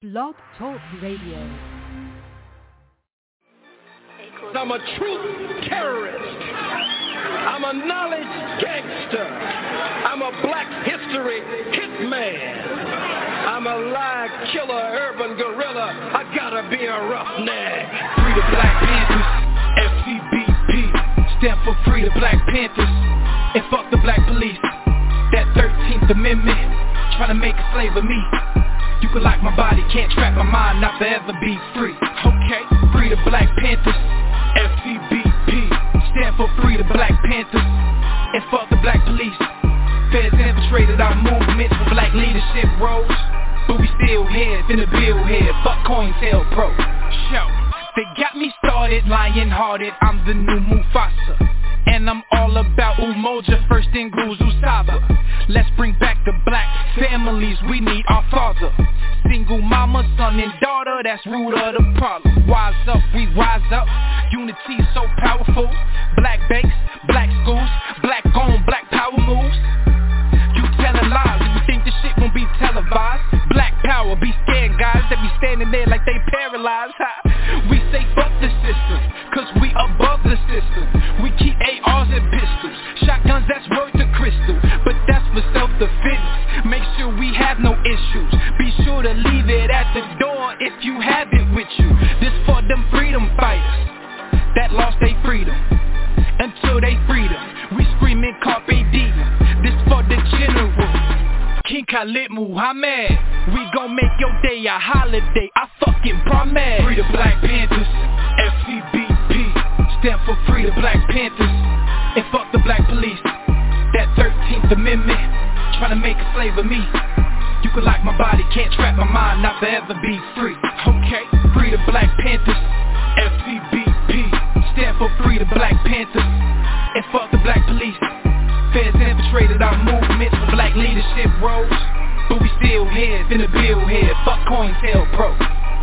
Blog Talk Radio. I'm a truth terrorist. I'm a knowledge gangster. I'm a black history hitman. I'm a lie killer, urban gorilla. I gotta be a roughneck. Free the Black Panthers, FCBP, stand for Free the Black Panthers, and fuck the black police. That 13th Amendment, trying to make a slave of me. You can lock my body, can't trap my mind, not forever be free. Okay, free the Black Panthers, FCBP, stand for Free the Black Panthers, and fuck the black police. Feds infiltrated our movements for black leadership roles, but we still here, finna build here, fuck COINTELPRO. Show, they got me started, lion-hearted, I'm the new Mufasa. And I'm all about Umoja, first in Guzu Saba. Let's bring back the black families, we need our father. Single mama, son and daughter, that's root of the problem. Wise up, we rise up, unity is so powerful. Black banks, black schools, black owned, black power moves. You telling lies, you think this shit won't be televised. Black power, be scared guys that be standing there like they paralyzed. We say fuck the system, cause we above the system. We keep ARs and pistols, shotguns that's worth the crystal, but that's for self-defense. Make sure we have no issues, be sure to leave it at the door if you have it with you. This for them freedom fighters that lost their freedom, until they freedom, we screaming carpe diem. This for the general, King Khalid Muhammad. We gon' make your day a holiday, I fucking promise. Free the Black Panthers, FCBP, stand for Free the Black Panthers, and fuck the black police. That 13th Amendment, tryna make a slave of me. You can lock my body, can't trap my mind, not forever be free. Okay, Free the Black Panthers, FCBP, stand for Free the Black Panthers, and fuck the black police. Feds infiltrated our movements for black leadership roles, but we still here, finna build here, fuck COINTELPRO.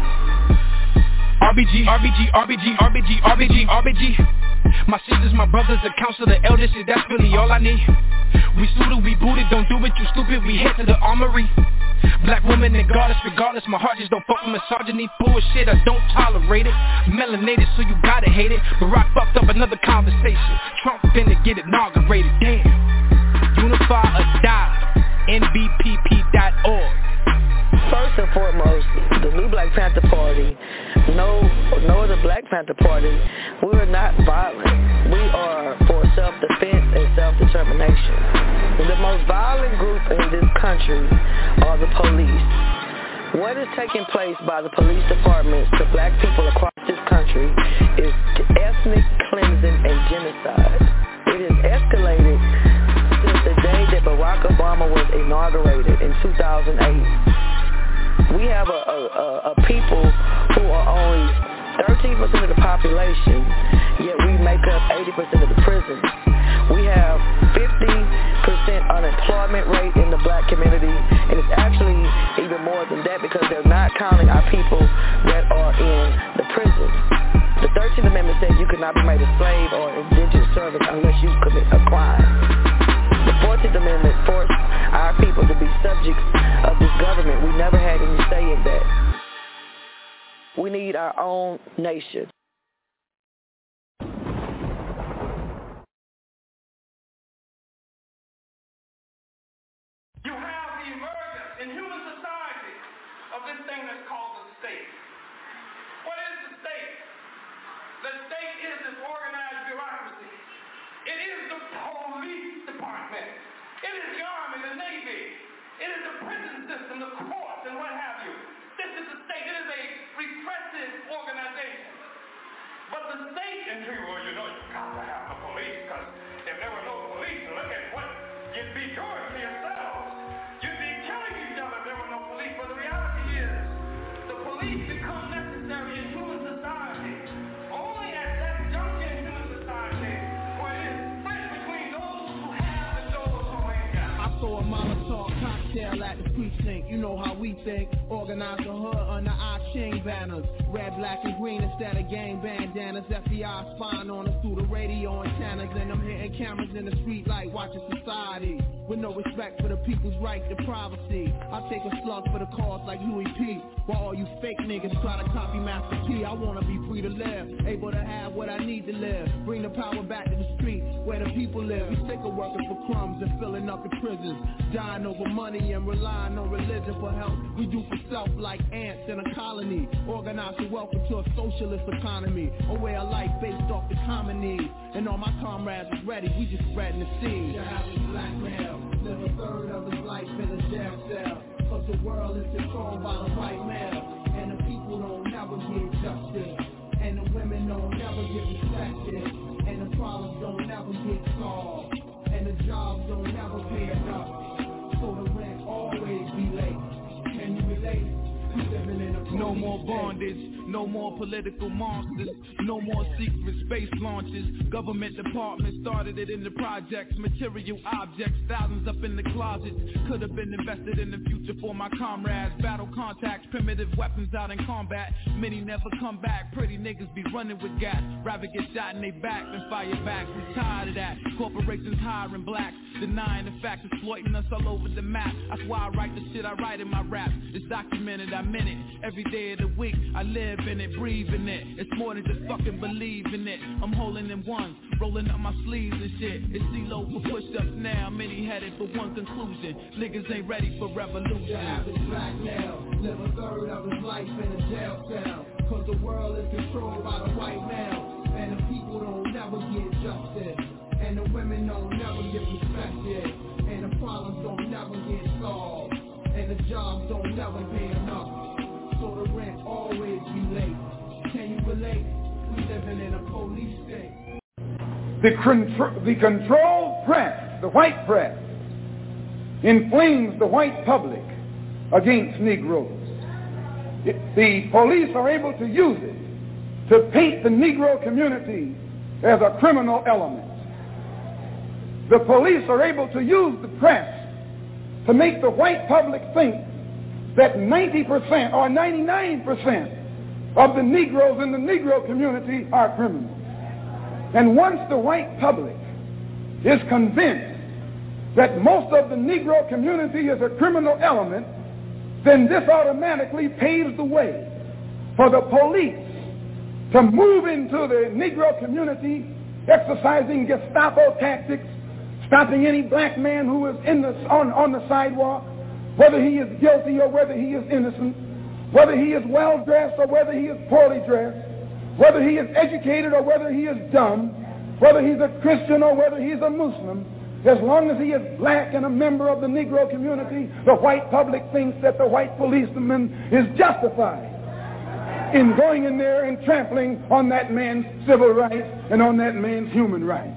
RBG, RBG, RBG, RBG, RBG, RBG. My sisters, my brothers, the council, the elders, shit, that's really all I need. We suited, we booted, don't do it, you stupid, we head to the armory. Black woman and goddess, regardless, my heart just don't fuck with misogyny. Bullshit, I don't tolerate it. Melanated, so you gotta hate it. Barack fucked up another conversation. Trump finna get inaugurated, damn. Unify or die, NBPP.org. First and foremost, the new Black Panther Party, no other Black Panther Party, we are not violent. We are for self-defense and self-determination. The most violent group in this country are the police. What is taking place by the police departments to black people across this country is ethnic cleansing and genocide. It has escalated since the day that Barack Obama was inaugurated in 2008. We have a people who are only 13% of the population, yet we make up 80% of the prisons. We have 50% unemployment rate in the black community, and it's actually even more than that because they're not counting our people that are in the prisons. The 13th Amendment says you cannot be made a slave or indentured servant unless you commit a crime. The 14th Amendment forced our people to be subjects of this government. We never had any say in that. We need our own nation. You have the emergence in human society of this thing that's called the state. What is the state? The state is this organized bureaucracy. It is the police department. It is the Army, the Navy. It is the prison system, the courts, and what have you. This is the state. It is a repressive organization. But the state, and well, you know, you've got to have the police, because if there were no police, look at what you'd be doing to yourselves. You'd be killing each other if there were no police. But the reality is, the police become necessary in human society only at that juncture in human society where it is split between those who have and those who ain't got. I saw a Molotov cocktail at the precinct. You know how we think. Organize the hood under our ka-ching banners. Red, black, and green instead of gang bandanas. FBI spying on us through the radio antennas. And I'm hitting cameras in the street like watching society. With no respect for the people's right to privacy. I'll take a slug for the cause like Louis P. While all you fake niggas try to copy Master P. I wanna be free to live, able to have what I need to live. Bring the power back to the street where the people live. We sick of working for crumbs and filling up the prisons. Dying over money and relying on religion for help. We do for self like ants in a colony. Organize to welcome to a socialist economy. A way of life based off the common need. And all my comrades is ready, we just spreading the seed. The average black male live a third of his life in a jail cell. Cause the world is controlled by the white male. And the people don't never get justice. And the women don't never get respected. And the problems don't never get solved. And the jobs don't never pay enough. So the rent always be late. Can you relate? No more bondage, no more political monsters, no more secret space launches. Government departments started it in the projects, material objects, thousands up in the closets. Could have been invested in the future for my comrades. Battle contacts, primitive weapons out in combat. Many never come back, pretty niggas be running with gas. Rather get shot in they back than fire back. We tired of that, corporations hiring blacks, denying the facts, exploiting us all over the map. That's why I write the shit I write in my raps. It's documented, I'm in it. Every day of the week, I live in it, breathe in it. It's more than just fucking believing it. I'm holding in ones, rolling up my sleeves and shit. It's CeeLo for push-ups now, many headed for one conclusion. Niggas ain't ready for revolution. The average black male live a third of his life in a jail cell. Cause the world is controlled by the white male. And the people don't never get justice. And the women don't never get respected. And the problems don't never get solved. And the jobs don't never pay enough. So the rent always be late. Can you relate? We living in a police state. The controlled press, the white press, inflames the white public against Negroes. The police are able to use it to paint the Negro community as a criminal element. The police are able to use the press to make the white public think that 90% or 99% of the Negroes in the Negro community are criminals. And once the white public is convinced that most of the Negro community is a criminal element, then this automatically paves the way for the police to move into the Negro community, exercising Gestapo tactics, stopping any black man who is on the sidewalk, whether he is guilty or whether he is innocent, whether he is well-dressed or whether he is poorly dressed, whether he is educated or whether he is dumb, whether he's a Christian or whether he's a Muslim. As long as he is black and a member of the Negro community, the white public thinks that the white policeman is justified in going in there and trampling on that man's civil rights and on that man's human rights.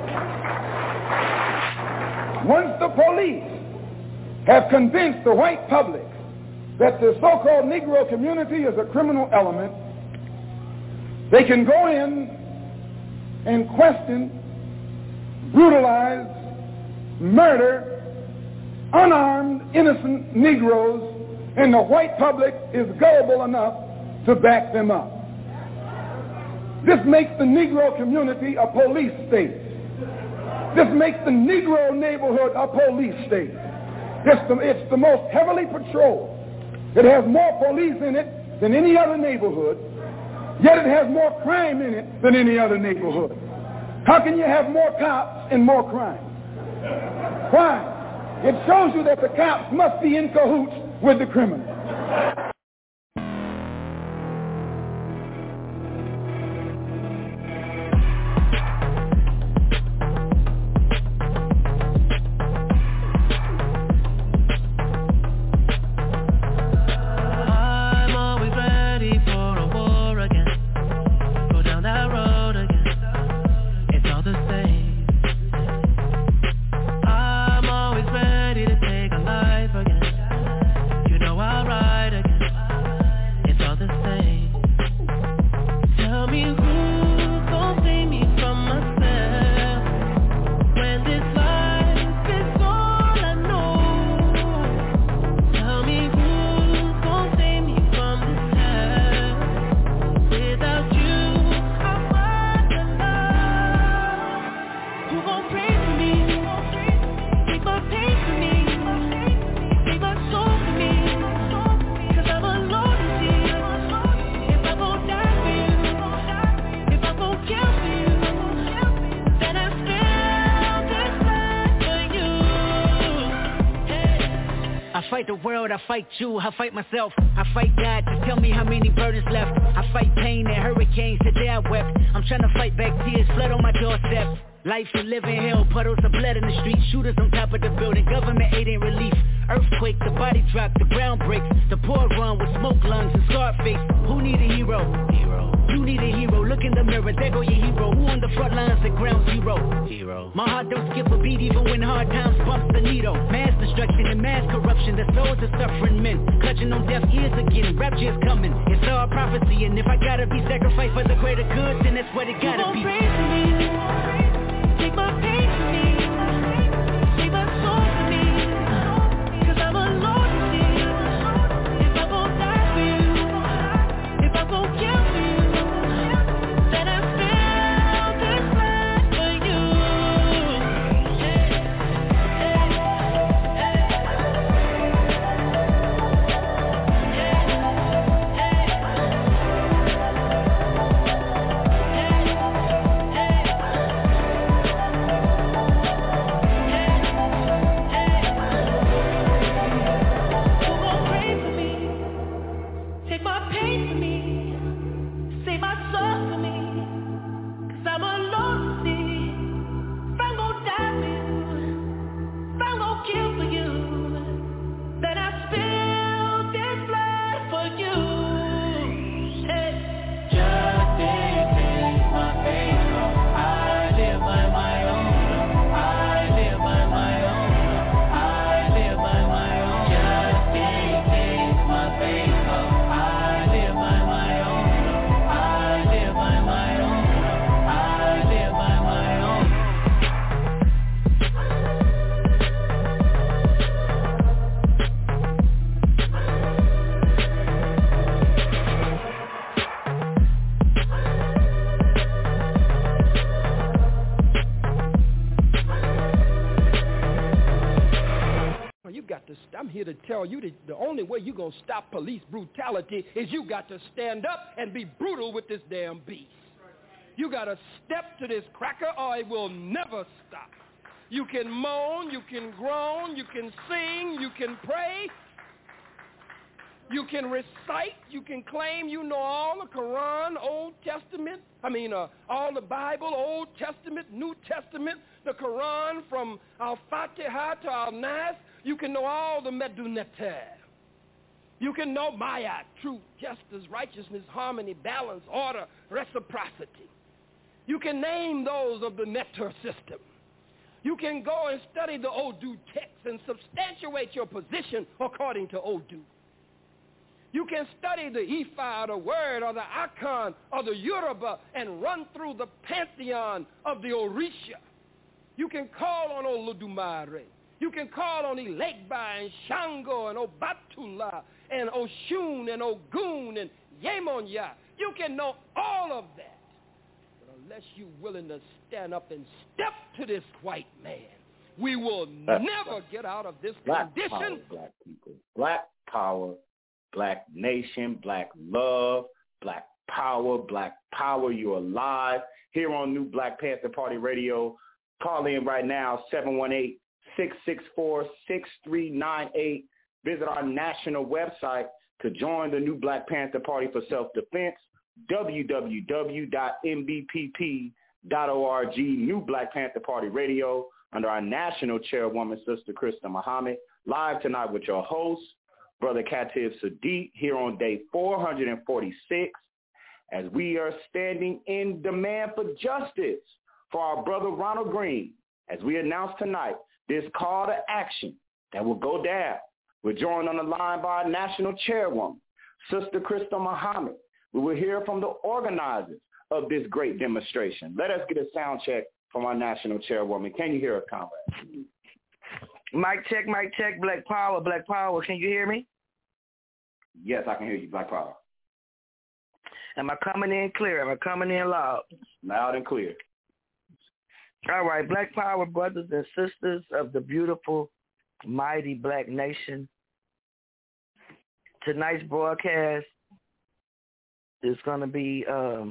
Once the police have convinced the white public that the so-called Negro community is a criminal element, they can go in and question, brutalize, murder unarmed, innocent Negroes, and the white public is gullible enough to back them up. This makes the Negro community a police state. This makes the Negro neighborhood a police state. It's the most heavily patrolled. It has more police in it than any other neighborhood, yet it has more crime in it than any other neighborhood. How can you have more cops and more crime? Why? It shows you that the cops must be in cahoots with the criminals. I'll ride again. the world, I fight you, I fight myself. I fight God to tell me how many burdens left. I fight pain and hurricanes, today I wept. I'm trying to fight back tears, flood on my doorstep. Life and living hell, puddles of blood in the street. Shooters on top of the building, government aid ain't relief. Earthquake, the body drop, the ground breaks. The poor run with smoke lungs and scarred face. Who need a hero? You need a hero, look in the mirror, there go your hero. Who on the front lines at ground zero? My heart don't skip a beat even when hard times bump the needle. Mass destruction and mass corruption, the souls of suffering men. Clutching on deaf ears again, rapture's coming. It's all prophecy, and if I gotta be sacrificed for the greater good, then that's what it gotta be. Pray for me. Take my pain for me. Take my soul for me. 'Cause I'm alone to see. If I gon' die for you, if I gon' kill for you, then I feel this life for you. I'm here to tell you that the only way you're going to stop police brutality is you got to stand up and be brutal with this damn beast. You got to step to this cracker or it will never stop. You can moan, you can groan, you can sing, you can pray, you can recite, you can claim you know all the Quran, Old Testament, all the Bible, Old Testament, New Testament, the Quran from Al-Fatiha to Al-Nas. You can know all the Medunete. You can know Maya, truth, justice, righteousness, harmony, balance, order, reciprocity. You can name those of the Netter system. You can go and study the Odu text and substantiate your position according to Odu. You can study the Ifa, or the Word, or the Akan, or the Yoruba, and run through the pantheon of the Orisha. You can call on Olodumare. You can call on Ilegba and Shango and Obatula and Oshun and Ogun and Yemonya. You can know all of that. But unless you're willing to stand up and step to this white man, we will never get out of this condition. Power, black people. Black power, black nation, black love, black power, you're alive. Here on New Black Panther Party Radio, call in right now, 718-664-6398. Visit our national website to join the New Black Panther Party for Self-Defense, www.mbpp.org, New Black Panther Party Radio, under our national chairwoman, Sister Krista Muhammad, live tonight with your host, Brother Khatib Sadiq, here on day 446, as we are standing in demand for justice for our brother Ronald Green, as we announce tonight this call to action that will go down. We're joined on the line by our national chairwoman, Sister Krista Muhammad. We will hear from the organizers of this great demonstration. Let us get a sound check from our national chairwoman. Can you hear us, comrade? Mic check, Black Power, can you hear me? Yes, I can hear you, Black Power. Am I coming in clear? Am I coming in loud? Loud and clear. All right, Black Power brothers and sisters of the beautiful, mighty black nation. Tonight's broadcast is going to be a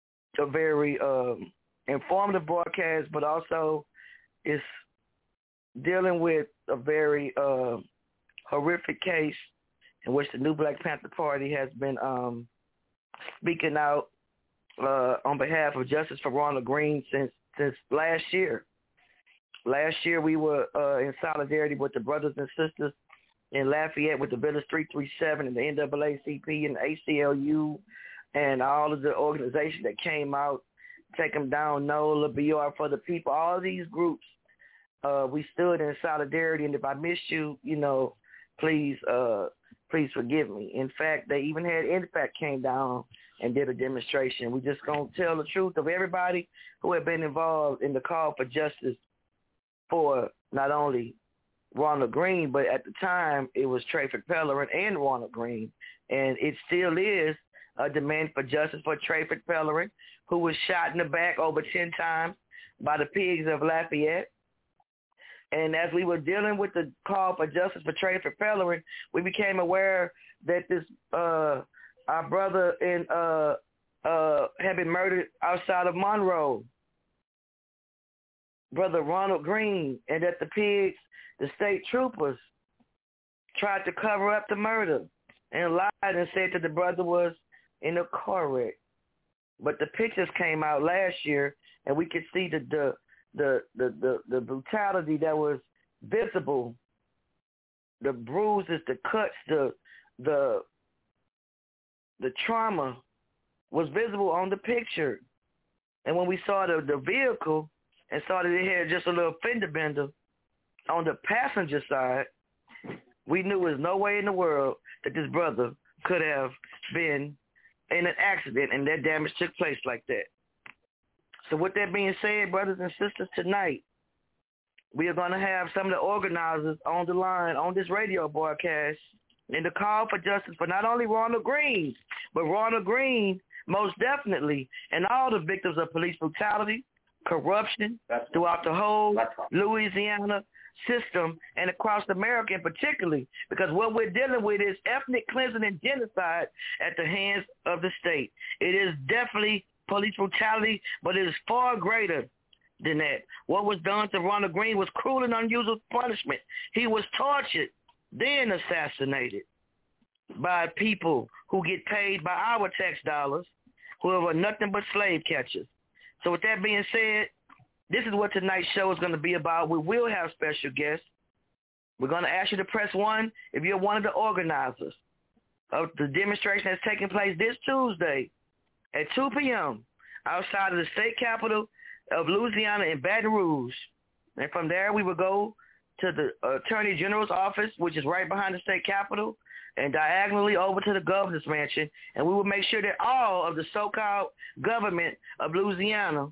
very informative broadcast, but also it's dealing with a very horrific case in which the New Black Panther Party has been speaking out on behalf of justice for Ronald Green since last year. Last year we were in solidarity with the brothers and sisters in Lafayette with the Village 337 and the NAACP and the ACLU and all of the organizations that came out, Take Them Down, NOLA, BR for the People, all of these groups. We stood in solidarity, and if I missed you, please forgive me. In fact, they even had INFAC came down and did a demonstration. We just going to tell the truth of everybody who had been involved in the call for justice for not only Ronald Green, but at the time it was Trayford Pellerin and Ronald Green. And it still is a demand for justice for Trayford Pellerin, who was shot in the back over 10 times by the pigs of Lafayette. And as we were dealing with the call for justice for Trayford Pellerin, we became aware that this our brother had been murdered outside of Monroe, Brother Ronald Green, and that the pigs, the state troopers, tried to cover up the murder and lied and said that the brother was in a car wreck. But the pictures came out last year, and we could see the brutality that was visible, the bruises, the cuts, the trauma was visible on the picture. And when we saw the vehicle and saw that it had just a little fender bender on the passenger side, we knew there was no way in the world that this brother could have been in an accident and that damage took place like that. So with that being said, brothers and sisters, tonight we are going to have some of the organizers on the line on this radio broadcast in the call for justice for not only Ronald Green, but Ronald Green most definitely and all the victims of police brutality, corruption throughout the whole Louisiana system and across America in particularly, because what we're dealing with is ethnic cleansing and genocide at the hands of the state. It is definitely police brutality, but it is far greater than that. What was done to Ronald Green was cruel and unusual punishment. He was tortured, then assassinated by people who get paid by our tax dollars, who are nothing but slave catchers. So with that being said, this is what tonight's show is going to be about. We will have special guests. We're going to ask you to press 1 if you're one of the organizers of the demonstration that's taking place this Tuesday at 2 p.m. outside of the state capital of Louisiana in Baton Rouge. And from there, we will go to the Attorney General's office, which is right behind the state capitol, and diagonally over to the governor's mansion. And we will make sure that all of the so-called government of Louisiana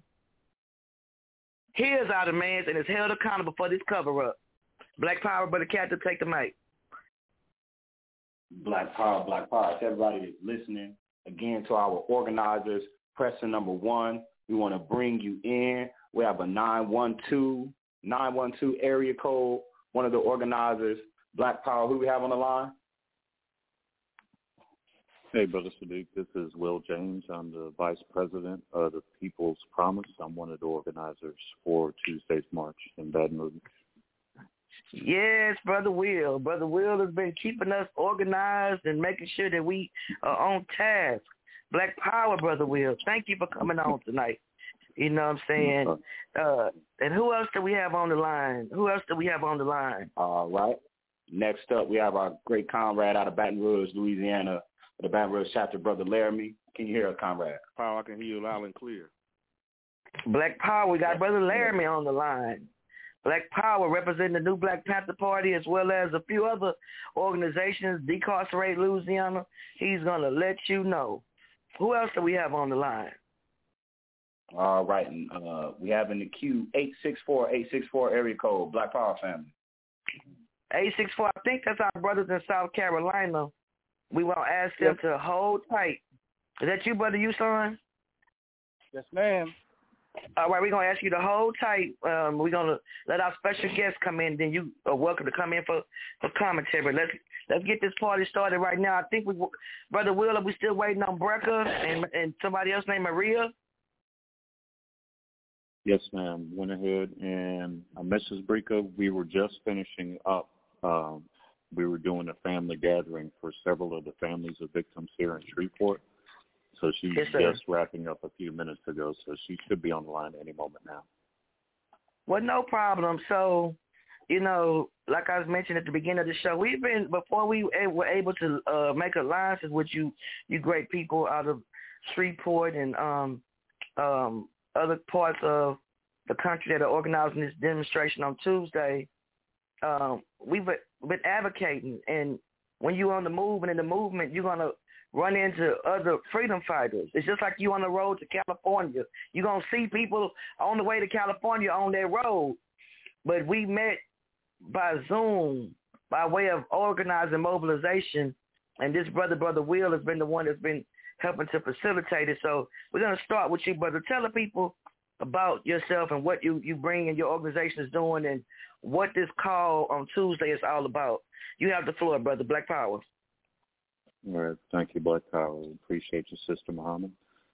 hears our demands and is held accountable for this cover-up. Black Power, Brother Captain, take the mic. Black Power, Black Power. To everybody that's listening, again, to our organizers, pressing number 1. We want to bring you in. We have a 912 area code. One of the organizers, Black Power. Who we have on the line? Hey, Brother Sadiq. This is Will James. I'm the Vice President of the People's Promise. I'm one of the organizers for Tuesday's March in Baton Rouge. Yes, Brother Will. Brother Will has been keeping us organized and making sure that we are on task. Black Power, Brother Will. Thank you for coming on tonight. You know what I'm saying? And who else do we have on the line? All right. Next up, we have our great comrade out of Baton Rouge, Louisiana, the Baton Rouge chapter, Brother Laramie. Can you hear us, comrade? Power, I can hear you loud and clear. Black Power, we got Brother Laramie on the line. Black Power representing the New Black Panther Party as well as a few other organizations, Decarcerate Louisiana. He's going to let you know. Who else do we have on the line? All right. We have in the queue 864 area code, Black Power family. 864, I think that's our brothers in South Carolina. We want to ask them to hold tight. Is that you, Brother son? Yes, ma'am. All right, we're going to ask you to hold tight. We're going to let our special guests come in, then you are welcome to come in for commentary. Let's get this party started right now. I think Brother Will, are we still waiting on Brecca and somebody else named Maria? Yes, ma'am. Went ahead and Mrs. Brika, we were just finishing up. We were doing a family gathering for several of the families of victims here in Shreveport. So she's just wrapping up a few minutes ago, so she should be on the line any moment now. Well, no problem. So, you know, like I was mentioning at the beginning of the show, before we were able to make alliances with you great people out of Shreveport and other parts of the country that are organizing this demonstration on Tuesday, we've been advocating. And when you're on the move and in the movement, you're going to run into other freedom fighters. It's just like you on the road to California. You're going to see people on the way to California on their road. But we met by Zoom by way of organizing mobilization, and this brother Will, has been the one that's been helping to facilitate it. So we're going to start with you, brother. Tell the people about yourself and what you bring and your organization is doing and what this call on Tuesday is all about. You have the floor, brother. Black Power. All right. Thank you, Black Power. Appreciate you, Sister Muhammad.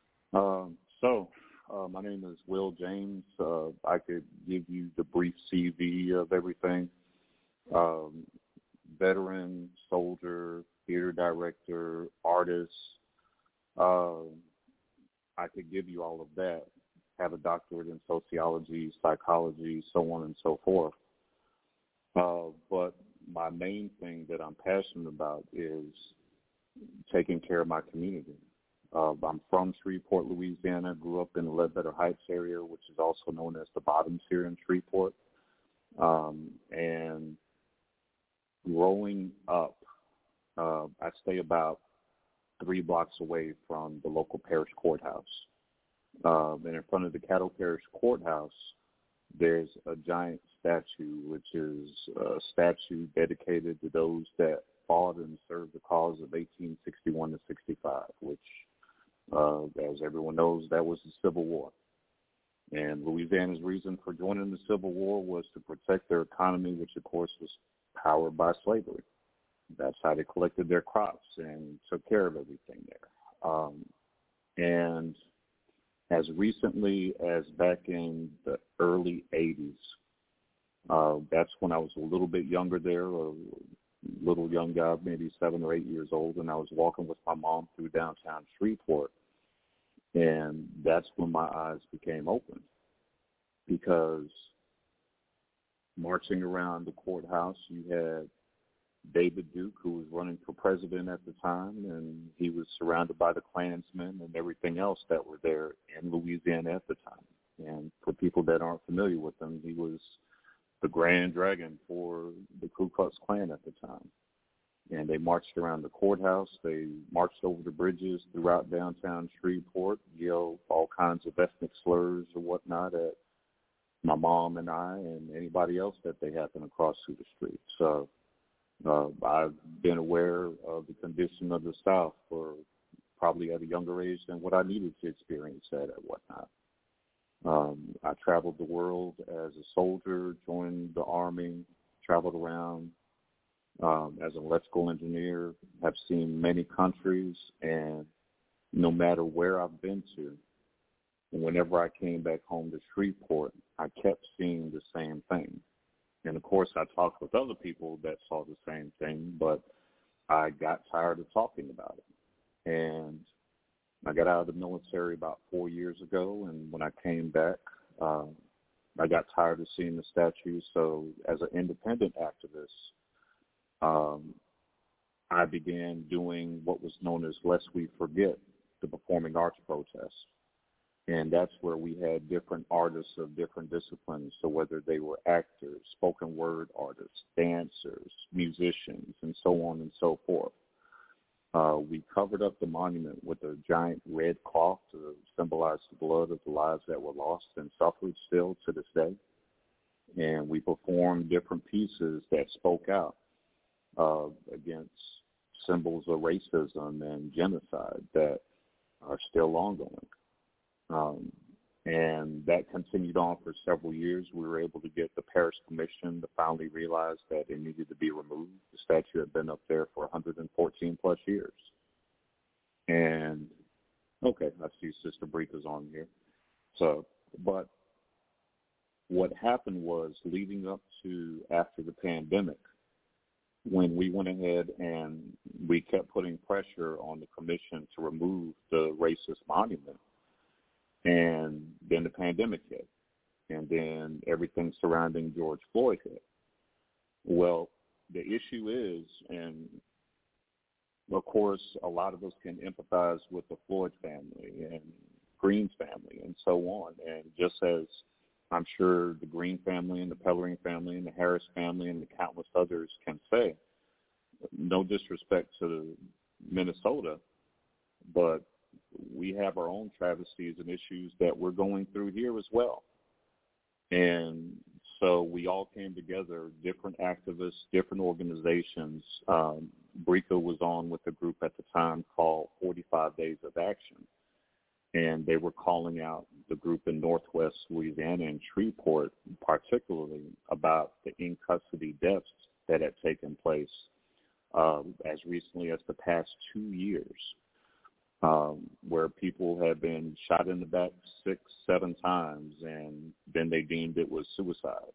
My name is Will James. I could give you the brief CV of everything. Veteran, soldier, theater director, artist. I could give you all of that. Have a doctorate in sociology, psychology, so on and so forth. But my main thing that I'm passionate about is taking care of my community. I'm from Shreveport, Louisiana. Grew up in the Ledbetter Heights area, which is also known as the Bottoms here in Shreveport. And growing up, I stay about 3 blocks away from the local parish courthouse. And in front of the Caddo Parish Courthouse, there's a giant statue, which is a statue dedicated to those that fought and served the cause of 1861 to 65, which, as everyone knows, that was the Civil War. And Louisiana's reason for joining the Civil War was to protect their economy, which, of course, was powered by slavery. That's how they collected their crops and took care of everything there. And as recently as back in the early 80s, that's when I was a little bit younger there, a little young guy, maybe 7 or 8 years old, and I was walking with my mom through downtown Shreveport. And that's when my eyes became open, because marching around the courthouse, you had David Duke, who was running for president at the time, and he was surrounded by the Klansmen and everything else that were there in Louisiana at the time. And for people that aren't familiar with him, he was the Grand Dragon for the Ku Klux Klan at the time. And they marched around the courthouse. They marched over the bridges throughout downtown Shreveport, yelled all kinds of ethnic slurs or whatnot at my mom and I and anybody else that they happened to cross through the street. So I've been aware of the condition of the South for probably at a younger age than what I needed to experience that and whatnot. I traveled the world as a soldier, joined the Army, traveled around as an electrical engineer, have seen many countries, and no matter where I've been to, and whenever I came back home to Shreveport, I kept seeing the same thing. And, of course, I talked with other people that saw the same thing, but I got tired of talking about it. And I got out of the military about 4 years ago, and when I came back, I got tired of seeing the statues. So as an independent activist, I began doing what was known as Lest We Forget, the performing arts protest. And that's where we had different artists of different disciplines. So whether they were actors, spoken word artists, dancers, musicians, and so on and so forth. We covered up the monument with a giant red cloth to symbolize the blood of the lives that were lost and suffered still to this day. And we performed different pieces that spoke out against symbols of racism and genocide that are still ongoing. And that continued on for several years. We were able to get the Parish Commission to finally realize that it needed to be removed. The statue had been up there for 114 plus years. And, okay, I see Sister Brika's on here. So, but what happened was leading up to after the pandemic, when we went ahead and we kept putting pressure on the commission to remove the racist monument, and then the pandemic hit, and then everything surrounding George Floyd hit. Well, the issue is, and of course, a lot of us can empathize with the Floyd family and Green's family and so on, and just as I'm sure the Green family and the Pellering family and the Harris family and the countless others can say, no disrespect to Minnesota, but we have our own travesties and issues that we're going through here as well. And so we all came together, different activists, different organizations. Brika was on with a group at the time called 45 Days of Action. And they were calling out the group in Northwest Louisiana and Shreveport, particularly about the in-custody deaths that had taken place as recently as the past 2 years, where people had been shot in the back 6-7 times, and then they deemed it was suicide.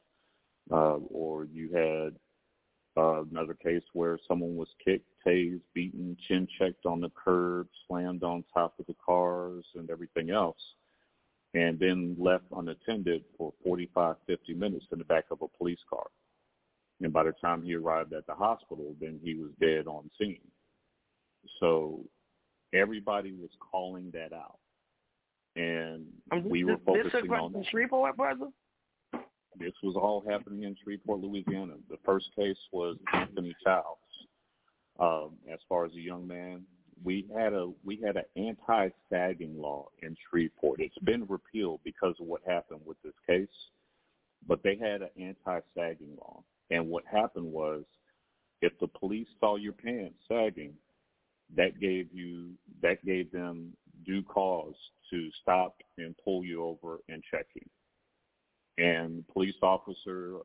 Or you had another case where someone was kicked, tased, beaten, chin-checked on the curb, slammed on top of the cars and everything else, and then left unattended for 45, 50 minutes in the back of a police car. And by the time he arrived at the hospital, then he was dead on scene. So everybody was calling that out. And we were focusing on that. Shreveport, brother? This was all happening in Shreveport, Louisiana. The first case was Anthony Childs. As far as a young man, we had an anti-sagging law in Shreveport. It's been repealed because of what happened with this case, but they had an anti-sagging law. And what happened was, if the police saw your pants sagging, that gave them due cause to stop and pull you over and check you. And police officer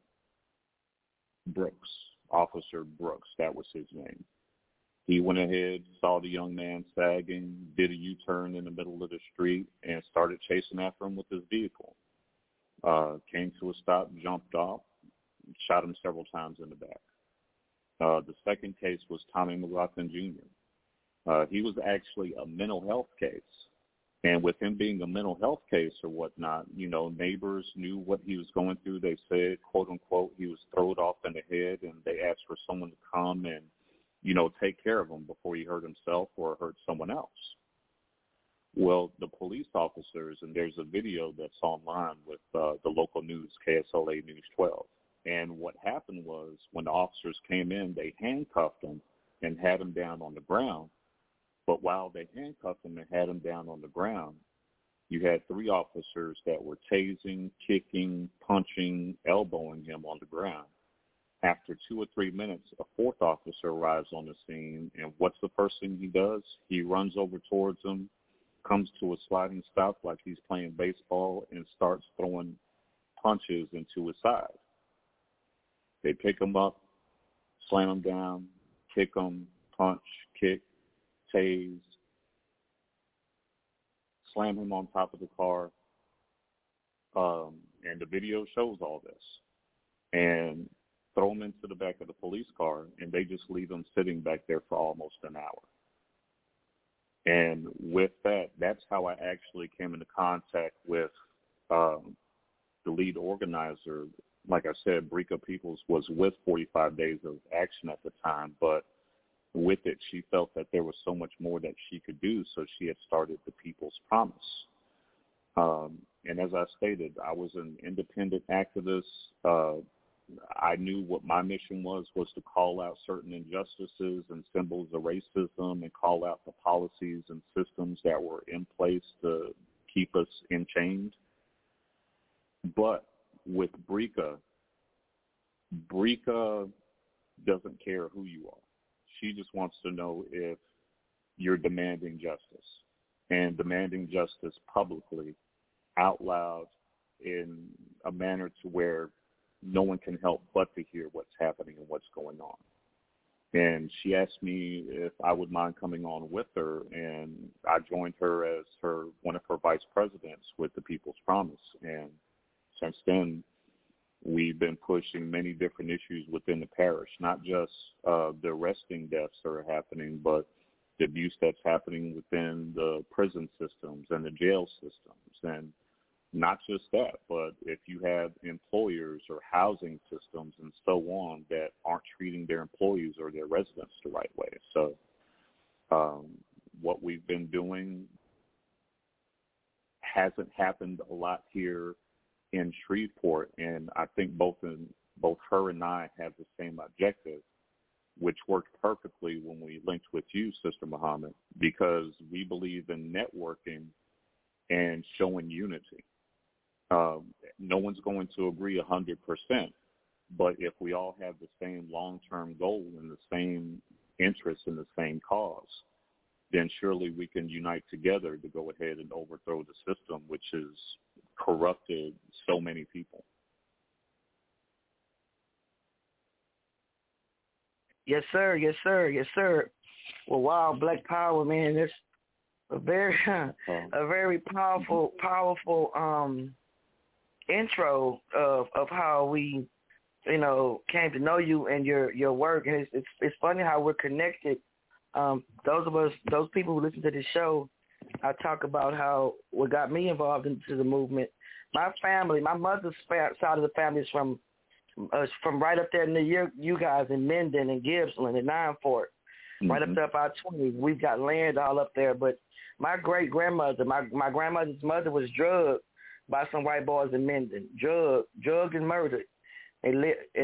Brooks, that was his name. He went ahead, saw the young man sagging, did a U-turn in the middle of the street, and started chasing after him with his vehicle. Came to a stop, jumped off, shot him several times in the back. The second case was Tommy McLaughlin Jr. He was actually a mental health case. And with him being a mental health case or whatnot, neighbors knew what he was going through. They said, quote unquote, he was thrown off in the head, and they asked for someone to come and, take care of him before he hurt himself or hurt someone else. Well, the police officers, and there's a video that's online with the local news, KSLA News 12. And what happened was, when the officers came in, they handcuffed him and had him down on the ground. But while they handcuffed him and had him down on the ground, you had 3 officers that were tasing, kicking, punching, elbowing him on the ground. After 2 or 3 minutes, a 4th officer arrives on the scene, and what's the first thing he does? He runs over towards him, comes to a sliding stop like he's playing baseball, and starts throwing punches into his side. They pick him up, slam him down, kick him, punch, kick, tase, slam him on top of the car, and the video shows all this, and throw him into the back of the police car, and they just leave him sitting back there for almost an hour. And with that, that's how I actually came into contact with the lead organizer. Like I said, Brika Peoples was with 45 Days of Action at the time, but with it, she felt that there was so much more that she could do, so she had started the People's Promise. And as I stated, I was an independent activist. I knew what my mission was to call out certain injustices and symbols of racism and call out the policies and systems that were in place to keep us enchained. But with Brika doesn't care who you are. She just wants to know if you're demanding justice, and demanding justice publicly, out loud, in a manner to where no one can help but to hear what's happening and what's going on. And she asked me if I would mind coming on with her, and I joined her as one of her vice presidents with the People's Promise. And since then, we've been pushing many different issues within the parish, not just the arresting deaths that are happening, but the abuse that's happening within the prison systems and the jail systems. And not just that, but if you have employers or housing systems and so on that aren't treating their employees or their residents the right way. So what we've been doing hasn't happened a lot here in Shreveport, and I think both her and I have the same objective, which worked perfectly when we linked with you, Sister Muhammad, because we believe in networking and showing unity. No one's going to agree 100%, but if we all have the same long-term goal and the same interest in the same cause, then surely we can unite together to go ahead and overthrow the system, which has corrupted so many people. Yes, sir. Yes, sir. Yes, sir. Well, wow, Black Power, man, it's a very powerful intro of how we, came to know you and your work. And it's funny how we're connected. Those people who listen to this show, I talk about what got me involved into the movement. My family, my mother's side of the family is from right up there near you guys in Minden and Gibbsland and Nine Fort, right up there by 20. We've got land all up there. But my great-grandmother, my grandmother's mother was drugged by some white boys in Minden, drugged and murdered. And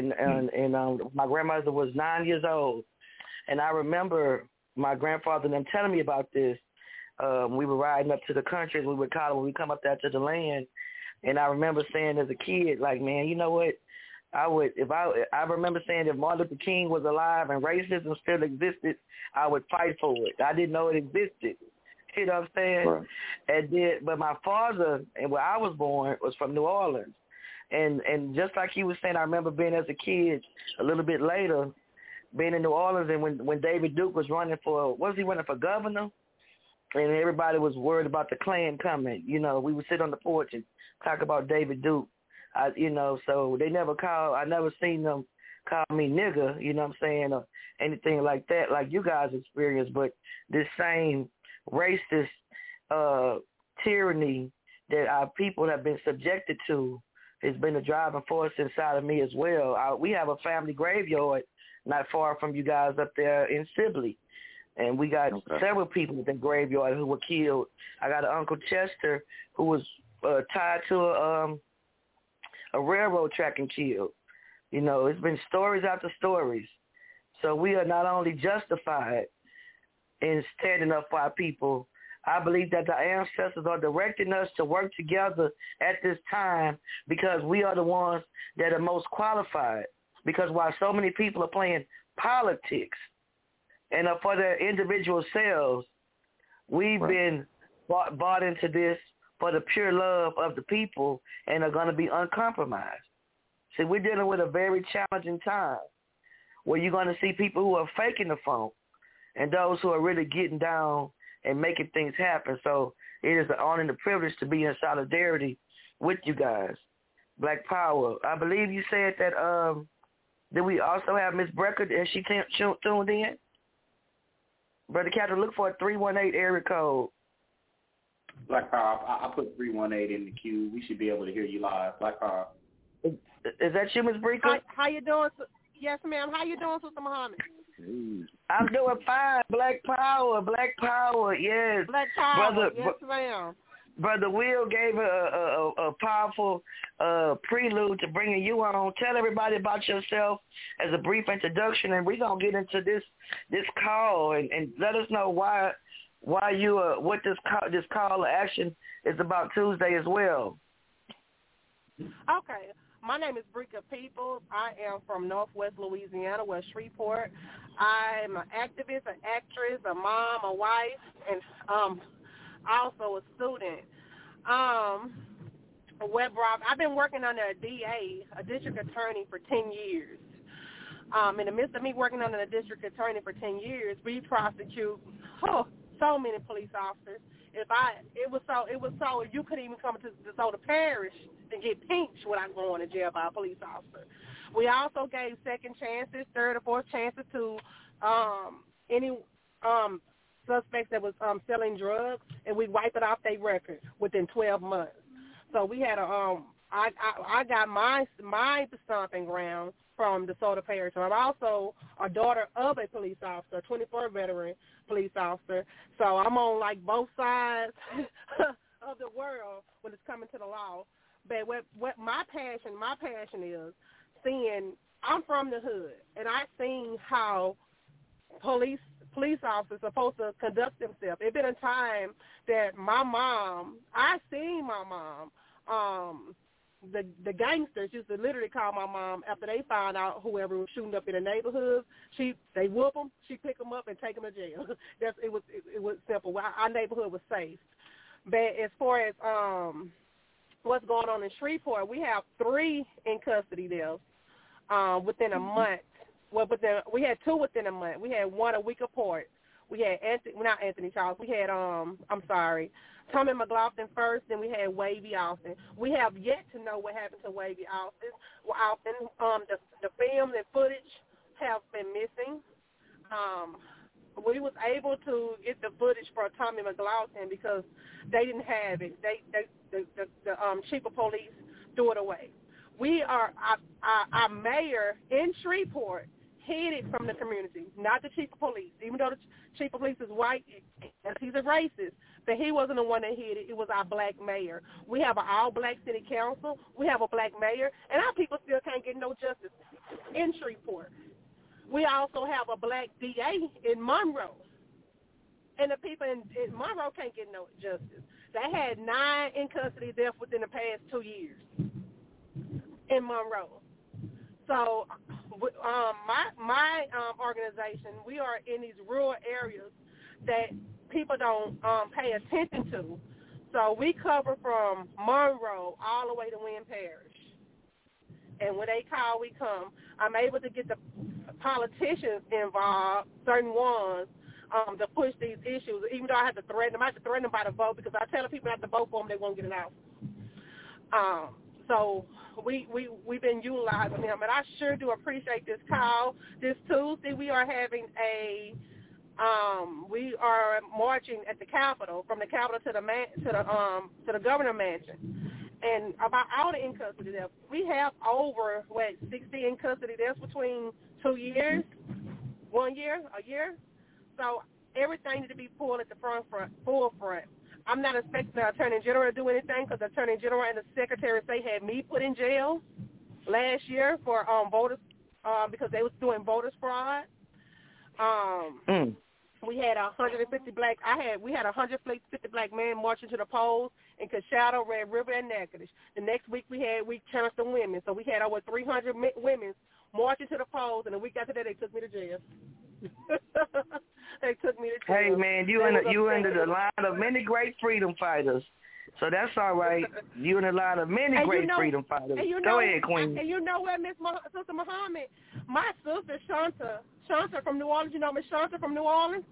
my grandmother was 9 years old. And I remember my grandfather and them telling me about this. We were riding up to the country as we would call it when we come up there to the land. And I remember saying as a kid, like, man, you know what? I remember saying if Martin Luther King was alive and racism still existed, I would fight for it. I didn't know it existed. You know what I'm saying? Right. But my father, and where I was born, was from New Orleans. And just like he was saying, I remember being as a kid a little bit later, being in New Orleans, and when David Duke was running for governor? And everybody was worried about the Klan coming. We would sit on the porch and talk about David Duke. So I never seen them call me nigger, you know what I'm saying, or anything like that, like you guys experienced. But this same racist tyranny that our people have been subjected to has been a driving force inside of me as well. We have a family graveyard not far from you guys up there in Sibley. And we got several people in the graveyard who were killed. I got an Uncle Chester who was tied to a railroad track and killed. It's been stories after stories. So we are not only justified in standing up for our people, I believe that the ancestors are directing us to work together at this time because we are the ones that are most qualified. Because while so many people are playing politics and are for their individual selves, we've been bought into this for the pure love of the people and are going to be uncompromised. See, we're dealing with a very challenging time where you're going to see people who are faking the funk and those who are really getting down and making things happen. So it is an honor and a privilege to be in solidarity with you guys. Black Power. I believe you said that did we also have Miss Brecker and she tuned in? Brother Captain, look for a 318 area code. Black Power, I put 318 in the queue. We should be able to hear you live. Black Power. Is that you, Miss Brecker? How you doing? Yes, ma'am. How you doing, Sister Muhammad? I'm doing fine. Black Power, yes. Black Power, yes, ma'am. Brother Will gave a powerful prelude to bringing you on. Tell everybody about yourself as a brief introduction, and we're going to get into this call and let us know why you what this call to action is about Tuesday as well. Okay. My name is Brika Peoples. I am from Northwest Louisiana, West Shreveport. I'm an activist, an actress, a mom, a wife, and also a student. I've been working under a DA, a district attorney, for 10 years. In the midst of me working under a district attorney for 10 years, we prosecute so many police officers. it was so you couldn't even come to DeSoto Parish and get pinched without going to jail by a police officer. We also gave second chances, third or fourth chances to any suspects that was selling drugs, and we wiped it off their record within 12 months. So we had I got my stomping ground from DeSoto Parish. So I'm also a daughter of a police officer, a 24 veteran police officer. So I'm on like both sides of the world when it's coming to the law. But what my passion is seeing. I'm from the hood, and I've seen how police officers are supposed to conduct themselves. It's been a time that I seen my mom. The gangsters used to literally call my mom after they found out whoever was shooting up in the neighborhoods. They whoop them, she pick them up and take them to jail. It was simple. Our neighborhood was safe. But as far as what's going on in Shreveport, we have 3 in custody there within a month. Well, we had 2 within a month. We had 1 a week apart. We had not Anthony Charles. We had Tommy McLaughlin first, then we had Wavy Austin. We have yet to know what happened to Wavy Austin. The film and footage have been missing. We was able to get the footage for Tommy McLaughlin because they didn't have it. The chief of police threw it away. Our mayor in Shreveport hid it from the community, not the chief of police. Even though the chief of police is white, he's a racist, but he wasn't the one that hid it. It was our black mayor. We have an all-black city council. We have a black mayor, and our people still can't get no justice in Shreveport. We also have a black DA in Monroe, and the people in Monroe can't get no justice. They had 9 in custody deaths within the past 2 years in Monroe. So my organization, we are in these rural areas that people don't pay attention to. So we cover from Monroe all the way to Wynn Parish. And when they call, we come. I'm able to get the politicians involved, certain ones, to push these issues, even though I have to threaten them. I have to threaten them by the vote because I tell the people not to vote for them, they won't get it out. So we've been utilizing them, and I sure do appreciate this call. This Tuesday we are having we are marching at the Capitol, from the Capitol to the Governor Mansion, and about all the in custody deaths. We have over 60 in custody deaths between 2 years, 1 year, a year. So everything needs to be pulled at the forefront. I'm not expecting the Attorney General to do anything because the Attorney General and the Secretary of State had me put in jail last year for voters because they was doing voters fraud. We had 150 we had 150 black men marching to the polls in Coshado, Red River, and Natchitoches. The next week we challenged the women, so we had over 300 women marching to the polls, and the week after that they took me to jail. They took me to jail. Hey man, you under the line of many great freedom fighters, so that's all right. You in the line of many great freedom fighters. Go ahead, Queen. And you know what, Sister Muhammad, my sister Shanta from New Orleans. You know Miss Shanta from New Orleans?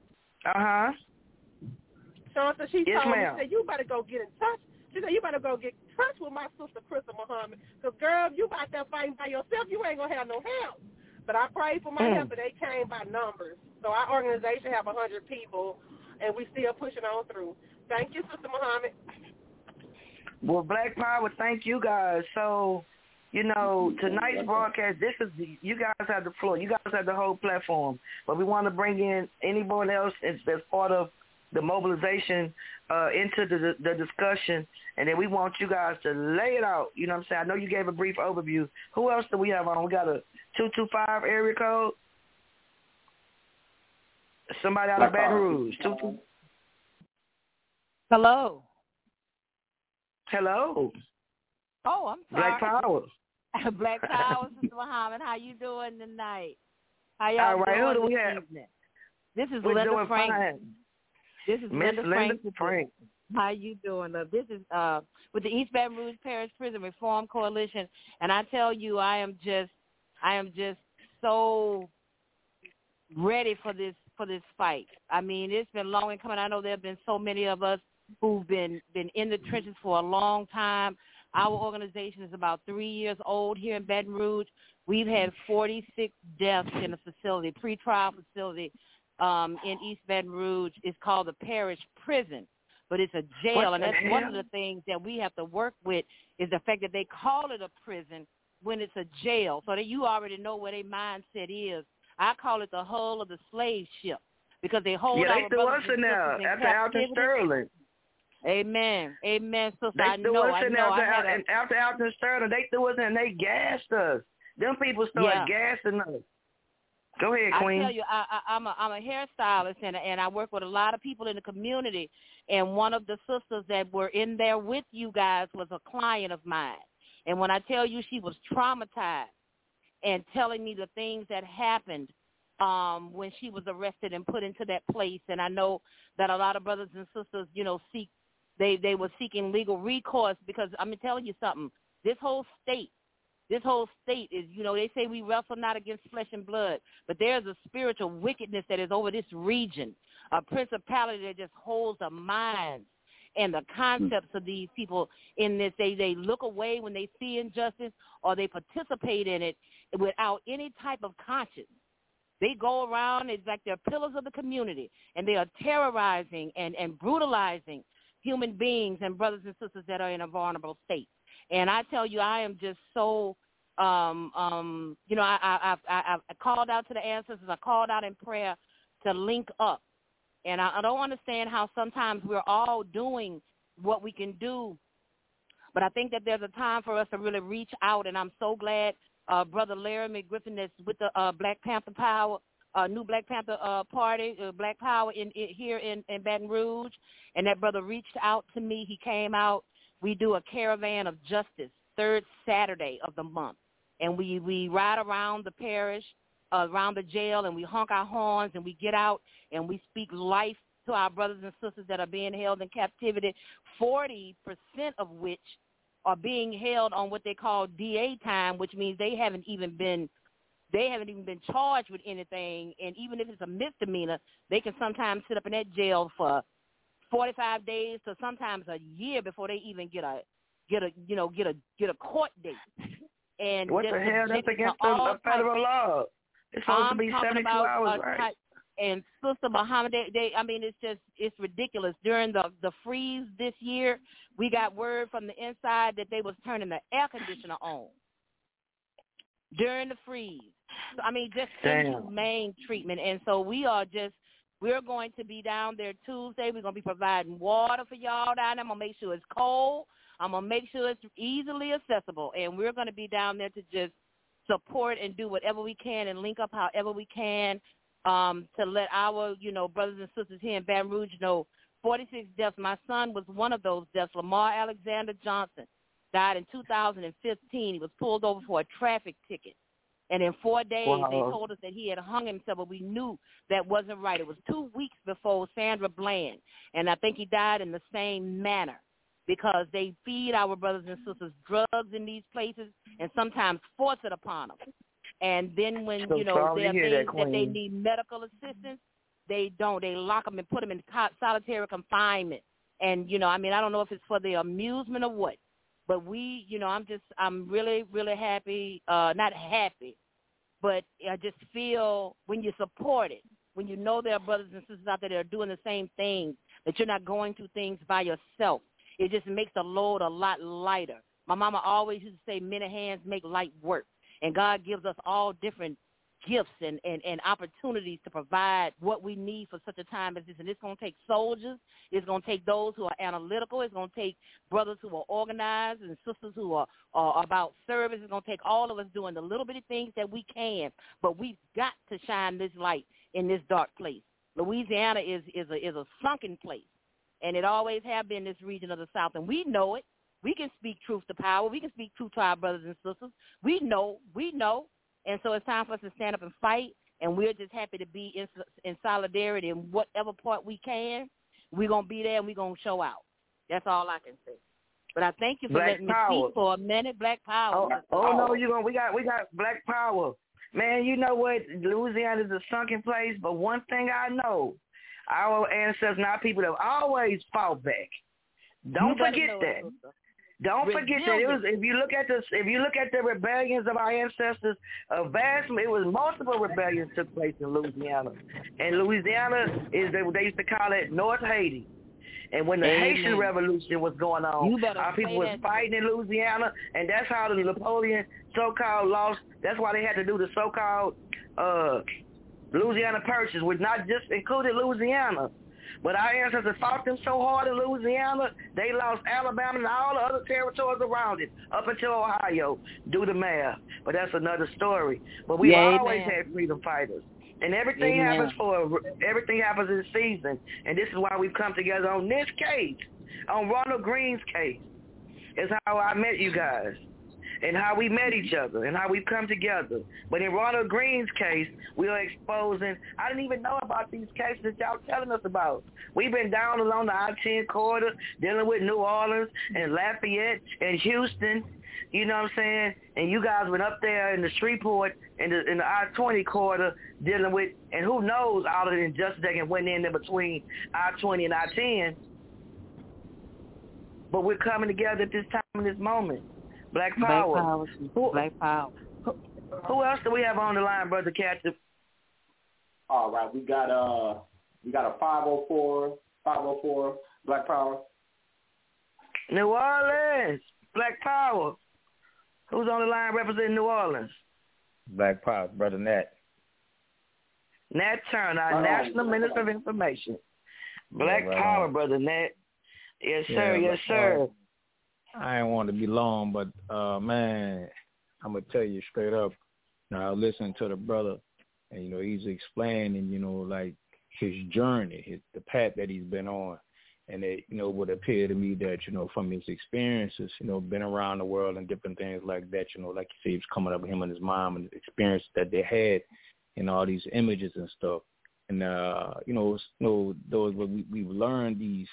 Shanta, she told me, she said, you better go get in touch. She said, you better go get in touch with my sister Krista Muhammad, because girl, if you out there fighting by yourself, you ain't gonna have no help. But I prayed for my help, and they came by numbers. So our organization have 100 people, and we still pushing on through. Thank you, Sister Muhammad. Well, Black Power, thank you guys. So, tonight's broadcast, you guys have the floor. You guys have the whole platform. But we want to bring in anyone else that's part of the mobilization into the discussion, and then we want you guys to lay it out. You know what I'm saying? I know you gave a brief overview. Who else do we have on? We got a 225 area code. Somebody out of Baton Rouge. Hello. Hello. Oh, I'm sorry. Black Power. Black Power, Sister Muhammad. How you doing tonight? How y'all all right, doing who do we this have? evening? This is We're Linda Frank. Fine. This is Miss Linda Frank. How you doing, love? This is with the East Baton Rouge Parish Prison Reform Coalition, and I tell you, I am just so ready for this for this fight. I mean, it's been long in coming. I know there have been so many of us who've been in the trenches for a long time. Our organization is about 3 years old here in Baton Rouge. We've had 46 deaths in a facility, pretrial facility in East Baton Rouge. It's called the Parish Prison, but it's a jail, and that's one of the things that we have to work with is the fact that they call it a prison when it's a jail, so that you already know where their mindset is. I call it the hull of the slave ship because they hold our brothers and sisters in after Alton Sterling. Amen. Amen, sister. They threw us in after Alton Sterling. They threw us in and they gassed us. Them people started gassing us. Go ahead, Queen. I tell you, I'm a hairstylist, and I work with a lot of people in the community, and one of the sisters that were in there with you guys was a client of mine. And when I tell you she was traumatized and telling me the things that happened when she was arrested and put into that place, and I know that a lot of brothers and sisters, they were seeking legal recourse because I'm telling you something. This whole state is, they say we wrestle not against flesh and blood, but there's a spiritual wickedness that is over this region, a principality that just holds the minds and the concepts of these people in this. They look away when they see injustice or they participate in it without any type of conscience. They go around, it's like they're pillars of the community, and they are terrorizing and brutalizing human beings and brothers and sisters that are in a vulnerable state. And I tell you, I am just so, I called out to the ancestors. I called out in prayer to link up. And I don't understand how sometimes we're all doing what we can do, but I think that there's a time for us to really reach out, and I'm so glad Brother Laramie Griffin is with the Black Panther Power, new Black Panther Party, Black Power here in Baton Rouge, and that brother reached out to me. He came out. We do a caravan of justice, third Saturday of the month, and we ride around the parish, around the jail, and we honk our horns, and we get out, and we speak life to our brothers and sisters that are being held in captivity, 40% of which are being held on what they call DA time, which means they haven't even been charged with anything, and even if it's a misdemeanor, they can sometimes sit up in that jail for 45 days to sometimes a year before they even get a court date. And what the hell? That's against the federal law. It's supposed to be 72 hours, right? And Sister Muhammad, it's ridiculous. During the freeze this year, we got word from the inside that they was turning the air conditioner on during the freeze. So, just inhumane treatment. And so we're going to be down there Tuesday. We're going to be providing water for y'all down there. I'm going to make sure it's cold. I'm going to make sure it's easily accessible. And we're going to be down there to just support and do whatever we can and link up however we can to let our, brothers and sisters here in Baton Rouge know 46 deaths. My son was one of those deaths. Lamar Alexander Johnson died in 2015. He was pulled over for a traffic ticket. And in 4 days, they told us that he had hung himself, but we knew that wasn't right. It was 2 weeks before Sandra Bland, and I think he died in the same manner because they feed our brothers and sisters drugs in these places and sometimes force it upon them. And then when, there are things that they need medical assistance, they don't. They lock them and put them in solitary confinement. And, I don't know if it's for the amusement or what. But I'm really, really happy, not happy, but I just feel when you support it, when you know there are brothers and sisters out there that are doing the same thing, that you're not going through things by yourself, it just makes the load a lot lighter. My mama always used to say, many hands make light work, and God gives us all different gifts and opportunities to provide what we need for such a time as this. And it's going to take soldiers. It's going to take those who are analytical. It's going to take brothers who are organized and sisters who are about service. It's going to take all of us doing the little bitty things that we can. But we've got to shine this light in this dark place. Louisiana is a sunken place, and it always have been this region of the South, and we know it. We can speak truth to power. We can speak truth to our brothers and sisters. We know. And so it's time for us to stand up and fight, and we're just happy to be in solidarity in whatever part we can. We're going to be there, and we're going to show out. That's all I can say. But I thank you for letting me speak for a minute. Black Power. No, we got Black Power. Man, you know what? Louisiana is a sunken place, but one thing I know, our ancestors and our people have always fought back. Don't forget that. Don't forget that. It was, if you look at the rebellions of our ancestors, it was multiple rebellions took place in Louisiana, and Louisiana is they used to call it North Haiti. And when the Haitian Revolution was going on, our people was fighting in Louisiana, and that's how the Napoleon so-called lost. That's why they had to do the so-called Louisiana Purchase, which not just included Louisiana. But our ancestors fought them so hard in Louisiana, they lost Alabama and all the other territories around it, up until Ohio. Do the math. But that's another story. But we've always had freedom fighters. And everything happens in season. And this is why we've come together on this case, on Ronald Green's case. It's how I met you guys, and how we met each other, and how we've come together. But in Ronald Green's case, we are exposing, I didn't even know about these cases that y'all telling us about. We've been down along the I-10 corridor, dealing with New Orleans and Lafayette and Houston, you know what I'm saying? And you guys went up there in the Shreveport, in the I-20 corridor, dealing with, and who knows all of the injustice that went in there between I-20 and I-10. But we're coming together at this time, in this moment. Black Power. Black Power. Who else do we have on the line, Brother Captain? All right, we got a 504 Black Power. New Orleans, Black Power. Who's on the line representing New Orleans? Black Power, Brother Nat. Nat Turner, our National Minister of Information. Black Power, Brother Nat. Yes, sir. Yes, sir. I ain't want to be long, but, man, I'm going to tell you straight up. Now, I listened to the brother, and, he's explaining, like his journey, the path that he's been on. And it, would appear to me that, from his experiences, been around the world and different things like that, like you say, he was coming up with him and his mom and the experience that they had and all these images and stuff. And, those we've learned these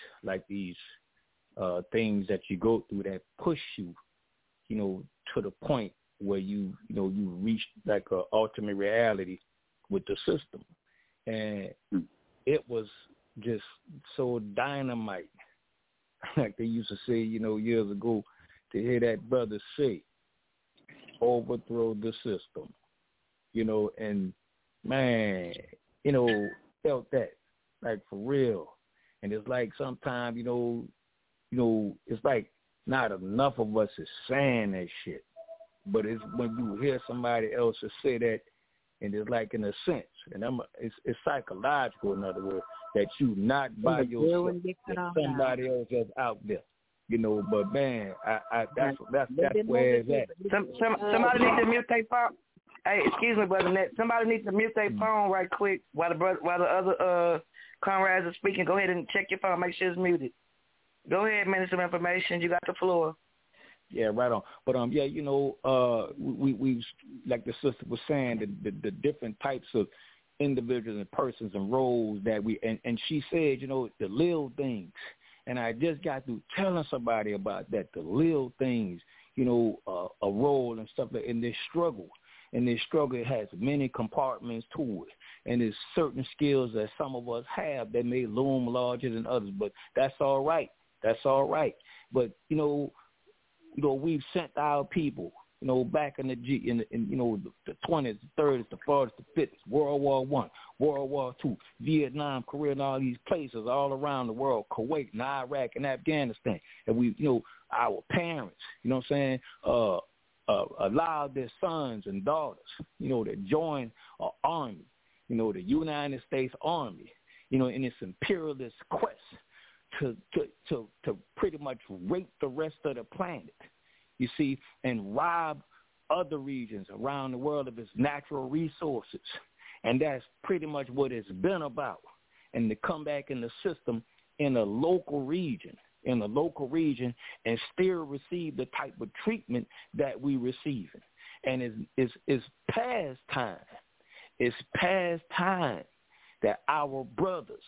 things that you go through that push you, to the point where you reach like a ultimate reality with the system. And it was just so dynamite, like they used to say, years ago, to hear that brother say, overthrow the system, and man, felt that, like for real. And it's like sometimes, it's like not enough of us is saying that shit. But it's when you hear somebody else say that, and it's like in a sense, and it's psychological, in other words, that you not by yourself, that somebody else is out there. But man, that's where it's at. Somebody needs to mute their phone. Hey, excuse me, Brother Nat. Somebody needs to mute their phone right quick while the other comrades are speaking. Go ahead and check your phone. Make sure it's muted. Go ahead, Minister of Information. You got the floor. Yeah, right on. But we like the sister was saying, the different types of individuals and persons and roles that we and she said, the little things. And I just got through telling somebody about that, the little things, a role and stuff like in this struggle. And this struggle has many compartments to it. And there's certain skills that some of us have that may loom larger than others, but that's all right. That's all right. But, we've sent our people, back in the 20s, the 30s, the 40s, the 50s, World War I, World War II, Vietnam, Korea, and all these places all around the world, Kuwait and Iraq and Afghanistan. And we, our parents, allowed their sons and daughters, to join an army, the United States Army, in its imperialist quest to pretty much rape the rest of the planet, you see, and rob other regions around the world of its natural resources. And that's pretty much what it's been about. And to come back in the system in a local region, and still receive the type of treatment that we receiving. And it's past time. It's past time that our brothers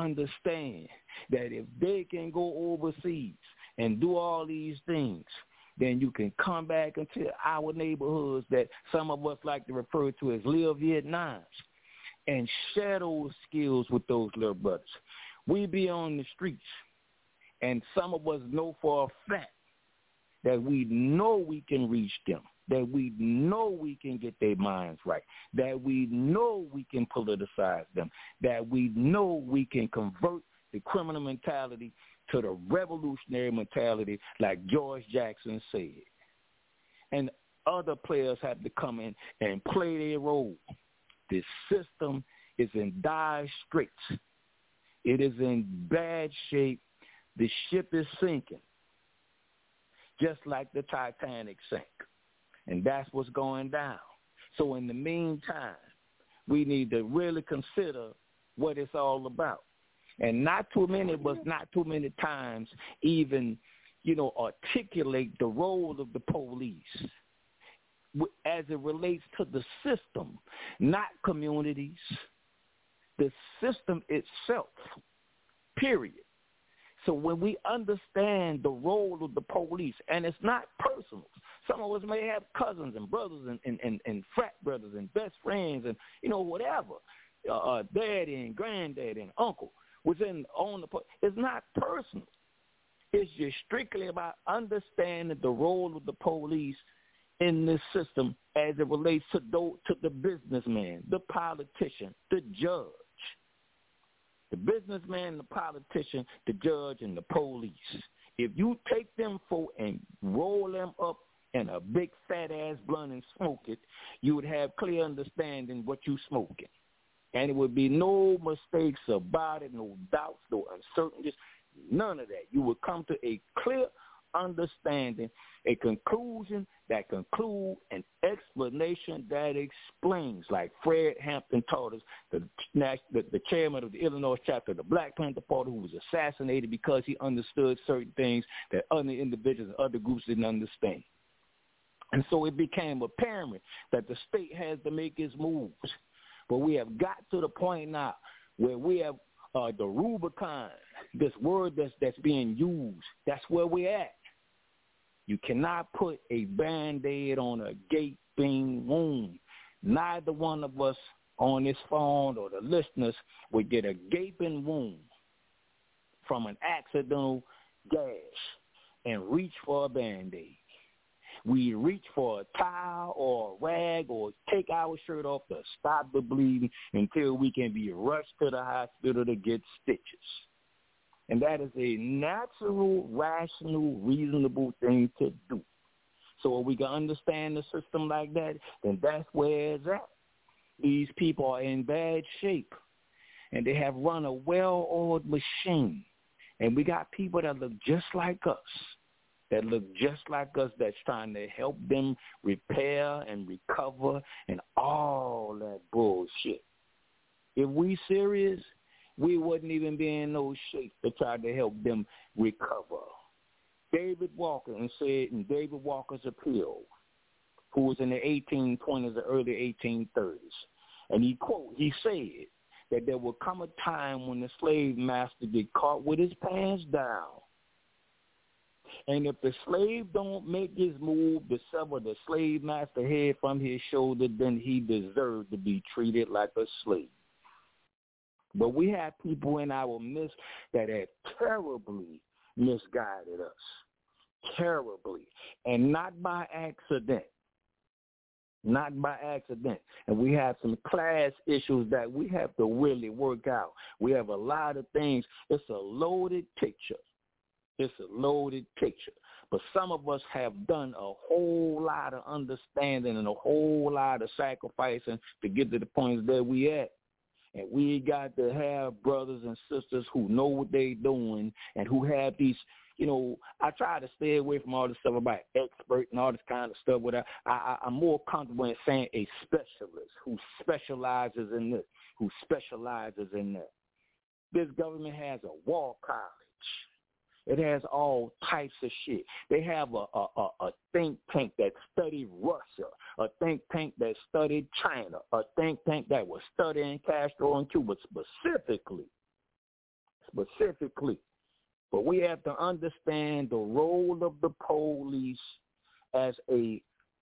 understand that if they can go overseas and do all these things, then you can come back into our neighborhoods that some of us like to refer to as Little Vietnams and share those skills with those little brothers. We be on the streets, and some of us know for a fact that we know we can reach them, that we know we can get their minds right, that we know we can politicize them, that we know we can convert the criminal mentality to the revolutionary mentality like George Jackson said. And other players have to come in and play their role. This system is in dire straits. It is in bad shape. The ship is sinking, just like the Titanic sank. And that's what's going down. So in the meantime, we need to really consider what it's all about. And not too many of us, not too many times even, articulate the role of the police as it relates to the system, not communities, the system itself, period. So when we understand the role of the police, and it's not personal. Some of us may have cousins and brothers and frat brothers and best friends and, whatever, daddy and granddaddy and uncle within on the it's not personal. It's just strictly about understanding the role of the police in this system as it relates to the businessman, the politician, the judge. The businessman, the politician, the judge, and the police. If you take them folk and roll them up in a big fat-ass blunt and smoke it, you would have clear understanding what you smoking. And it would be no mistakes about it, no doubts, no uncertainties, none of that. You would come to a clear understanding, a conclusion that concludes, an explanation that explains, like Fred Hampton taught us, the chairman of the Illinois chapter of the Black Panther Party, who was assassinated because he understood certain things that other individuals and other groups didn't understand. And so it became apparent that the state has to make its moves. But we have got to the point now where we have the Rubicon, this word that's being used, that's where we're at. You cannot put a Band-Aid on a gaping wound. Neither one of us on this phone or the listeners would get a gaping wound from an accidental gash and reach for a Band-Aid. We reach for a towel or a rag or take our shirt off to stop the bleeding until we can be rushed to the hospital to get stitches. And that is a natural, rational, reasonable thing to do. So if we can understand the system like that, then that's where it's at. These people are in bad shape, and they have run a well-oiled machine. And we got people that look just like us, that's trying to help them repair and recover and all that bullshit. If we serious, we wouldn't even be in no shape to try to help them recover. David Walker said in David Walker's Appeal, who was in the 1820s or early 1830s, and he said that there will come a time when the slave master get caught with his pants down. And if the slave don't make his move to sever the slave master head from his shoulder, then he deserves to be treated like a slave. But we have people in our midst that have terribly misguided us, terribly, and not by accident. And we have some class issues that we have to really work out. We have a lot of things. It's a loaded picture. But some of us have done a whole lot of understanding and a whole lot of sacrificing to get to the points that we at. And we got to have brothers and sisters who know what they're doing and who have these, I try to stay away from all this stuff about expert and all this kind of stuff. I'm more comfortable in saying a specialist who specializes in this, that. This government has a war college. It has all types of shit. They have a think tank that studied Russia, a think tank that studied China, a think tank that was studying Castro and Cuba specifically. But we have to understand the role of the police as a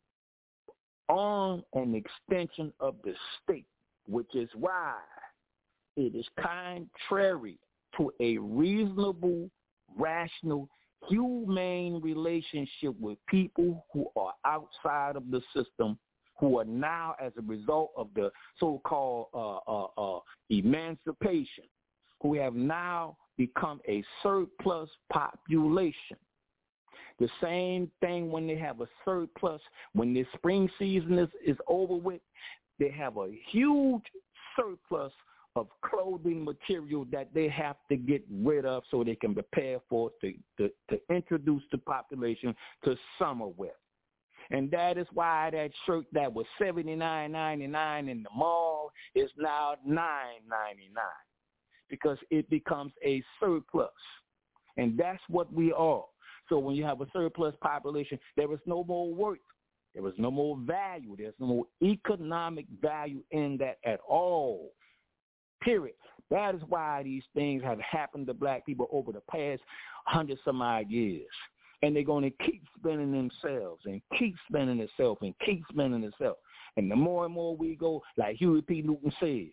arm and extension of the state, which is why it is contrary to a reasonable, rational, humane relationship with people who are outside of the system, who are now, as a result of the so-called emancipation, who have now become a surplus population. The same thing when they have a surplus, when the spring season is over with, they have a huge surplus of clothing material that they have to get rid of so they can prepare for to introduce the population to summer wear. And that is why that shirt that was $79.99 in the mall is now $9.99, because it becomes a surplus. And that's what we are. So when you have a surplus population, there is no more worth. There is no more value. There's no more economic value in that at all. Period. That is why these things have happened to black people over the past 100-some-odd years. And they're going to keep spending themselves and keep spending themselves and keep spending themselves. And the more and more we go, like Huey P. Newton said,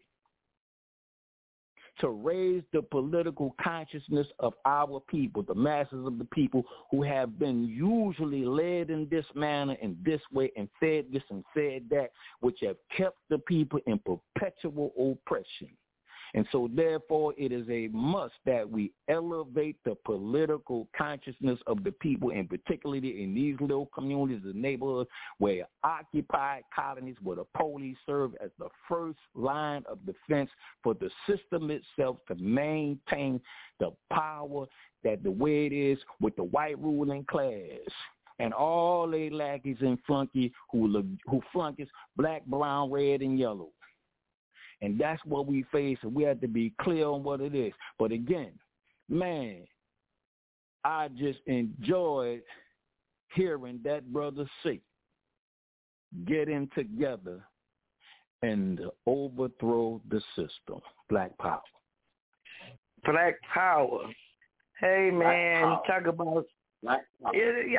to raise the political consciousness of our people, the masses of the people who have been usually led in this manner and this way and said this and said that, which have kept the people in perpetual oppression. And so, therefore, it is a must that we elevate the political consciousness of the people, and particularly in these little communities and neighborhoods where occupied colonies, where the police serve as the first line of defense for the system itself to maintain the power that the way it is with the white ruling class and all they lackeys and flunkies who flunkies black, brown, red, and yellow. And that's what we face, and we have to be clear on what it is. But again, man, I just enjoyed hearing that brother say, getting together and overthrow the system. Black power. Black power. Hey, man, power. Talk about Black power.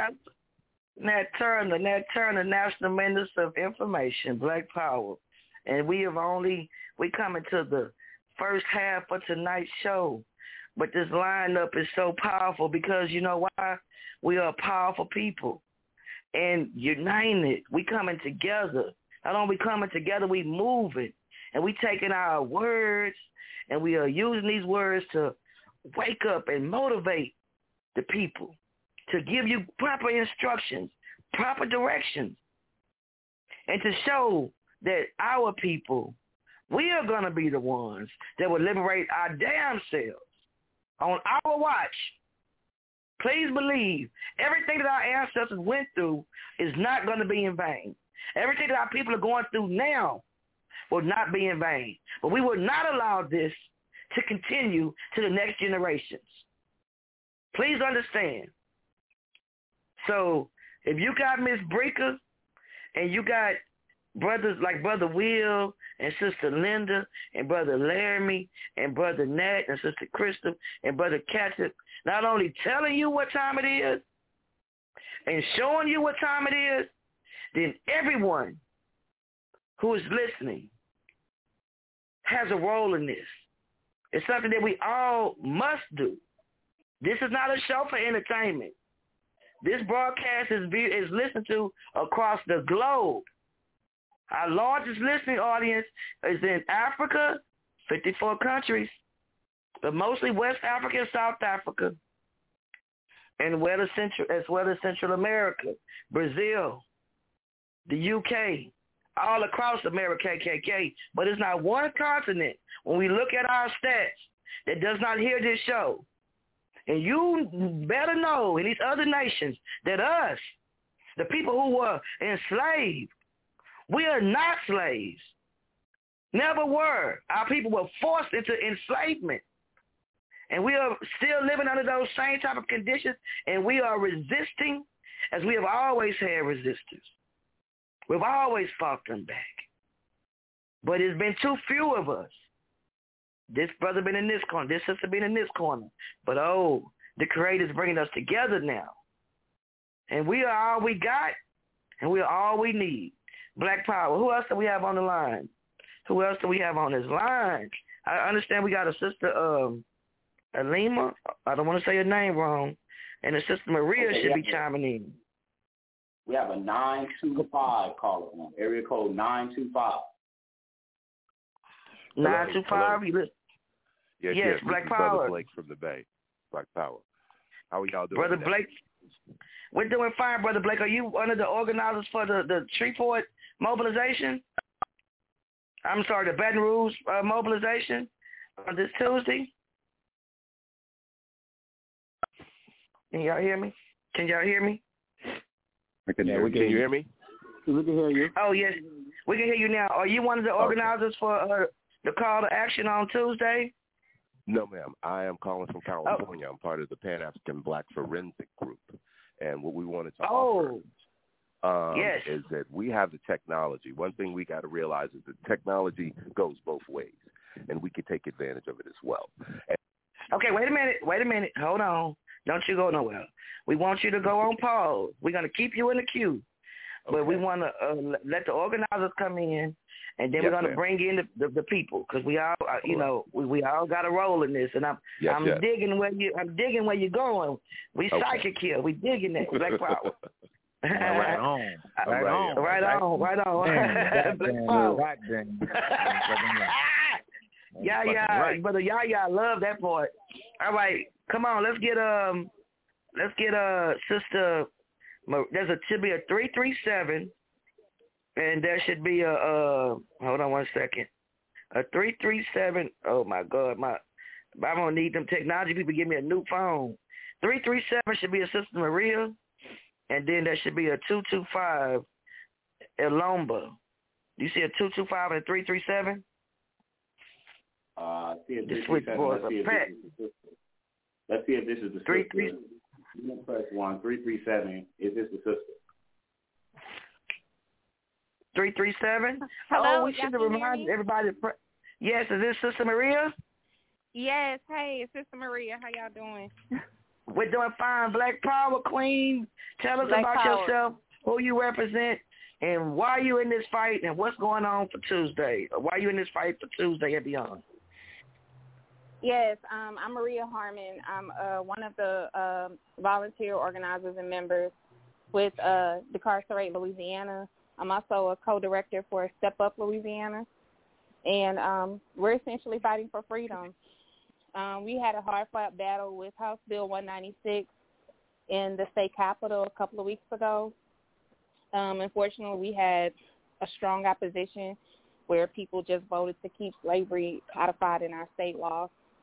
Nat Turner, National Minister of Information, Black Power. And we coming to the first half of tonight's show. But this lineup is so powerful because you know why? We are powerful people. And united, we coming together. Not only we coming together, we moving. And we taking our words and we are using these words to wake up and motivate the people, to give you proper instructions, proper directions, and to show that our people, we are going to be the ones that will liberate our damn selves on our watch. Please believe everything that our ancestors went through is not going to be in vain. Everything that our people are going through now will not be in vain. But we will not allow this to continue to the next generations. Please understand. So if you got Miss Breaker and you got brothers like Brother Will and Sister Linda and Brother Laramie and Brother Nat and Sister Crystal and Brother Catsup, not only telling you what time it is and showing you what time it is, then everyone who is listening has a role in this. It's something that we all must do. This is not a show for entertainment. This broadcast is listened to across the globe. Our largest listening audience is in Africa, 54 countries, but mostly West Africa and South Africa, and as well as Central America, Brazil, the UK, all across America, KKK. But it's not one continent, when we look at our stats, that does not hear this show. And you better know in these other nations that us, the people who were enslaved, we are not slaves. Never were. Our people were forced into enslavement. And we are still living under those same type of conditions, and we are resisting as we have always had resistors. We've always fought them back. But it's been too few of us. This brother been in this corner. This sister been in this corner. But, the Creator's bringing us together now. And we are all we got, and we're all we need. Black power. Who else do we have on the line? Who else do we have on this line? I understand we got a sister, Alima. I don't want to say her name wrong. And the sister Maria should be chiming in. We have a 925 caller on. Area code 925. 925? Yes, Black Brother Power. Blake from the Bay. Black Power. How are y'all doing? Brother today? Blake, we're doing fine, Brother Blake. Are you one of the organizers for the Shreveport mobilization? I'm sorry, the Baton Rouge mobilization on this Tuesday? Can y'all hear me? Can you hear me? We can hear you. Oh, yes. We can hear you now. Are you one of the organizers for the call to action on Tuesday? No, ma'am. I am calling from California. I'm part of the Pan-African Black Forensic Group. And what we wanted to offer is that we have the technology. One thing we got to realize is that technology goes both ways, and we can take advantage of it as well. Okay, wait a minute. Hold on. Don't you go nowhere. We want you to go on pause. We're going to keep you in the queue. But we want to let the organizers come in, and then we're going to bring in the people, because we all, we all got a role in this. And I'm digging where you're going. We psychic here. We digging that Black Power. Right on. Black Power. Yeah, brother Yaya, I love that part. All right, come on, let's get sister. There should be a 337, and there should be a hold on one second, a 337. Oh my God, I'm gonna need them technology people give me a new phone. 337 should be a Sister Maria, and then there should be a 225 Elomba. You see a 225 and a 337? The switchboard. Let's see if this is the sister. Press 1, 337. Is this the sister? 337? Hello, we should have reminded everybody. Yes, is this Sister Maria? Yes, hey, it's Sister Maria. How y'all doing? We're doing fine. Black Power Queen, tell us Black about Power. yourself, who you represent, and why you in this fight, and what's going on for Tuesday. Why you in this fight for Tuesday and beyond? Yes, I'm Maria Harmon. I'm one of the volunteer organizers and members with Decarcerate Louisiana. I'm also a co-director for Step Up Louisiana, and we're essentially fighting for freedom. We had a hard-fought battle with House Bill 196 in the state capitol a couple of weeks ago. Unfortunately, we had a strong opposition where people just voted to keep slavery codified in our state law.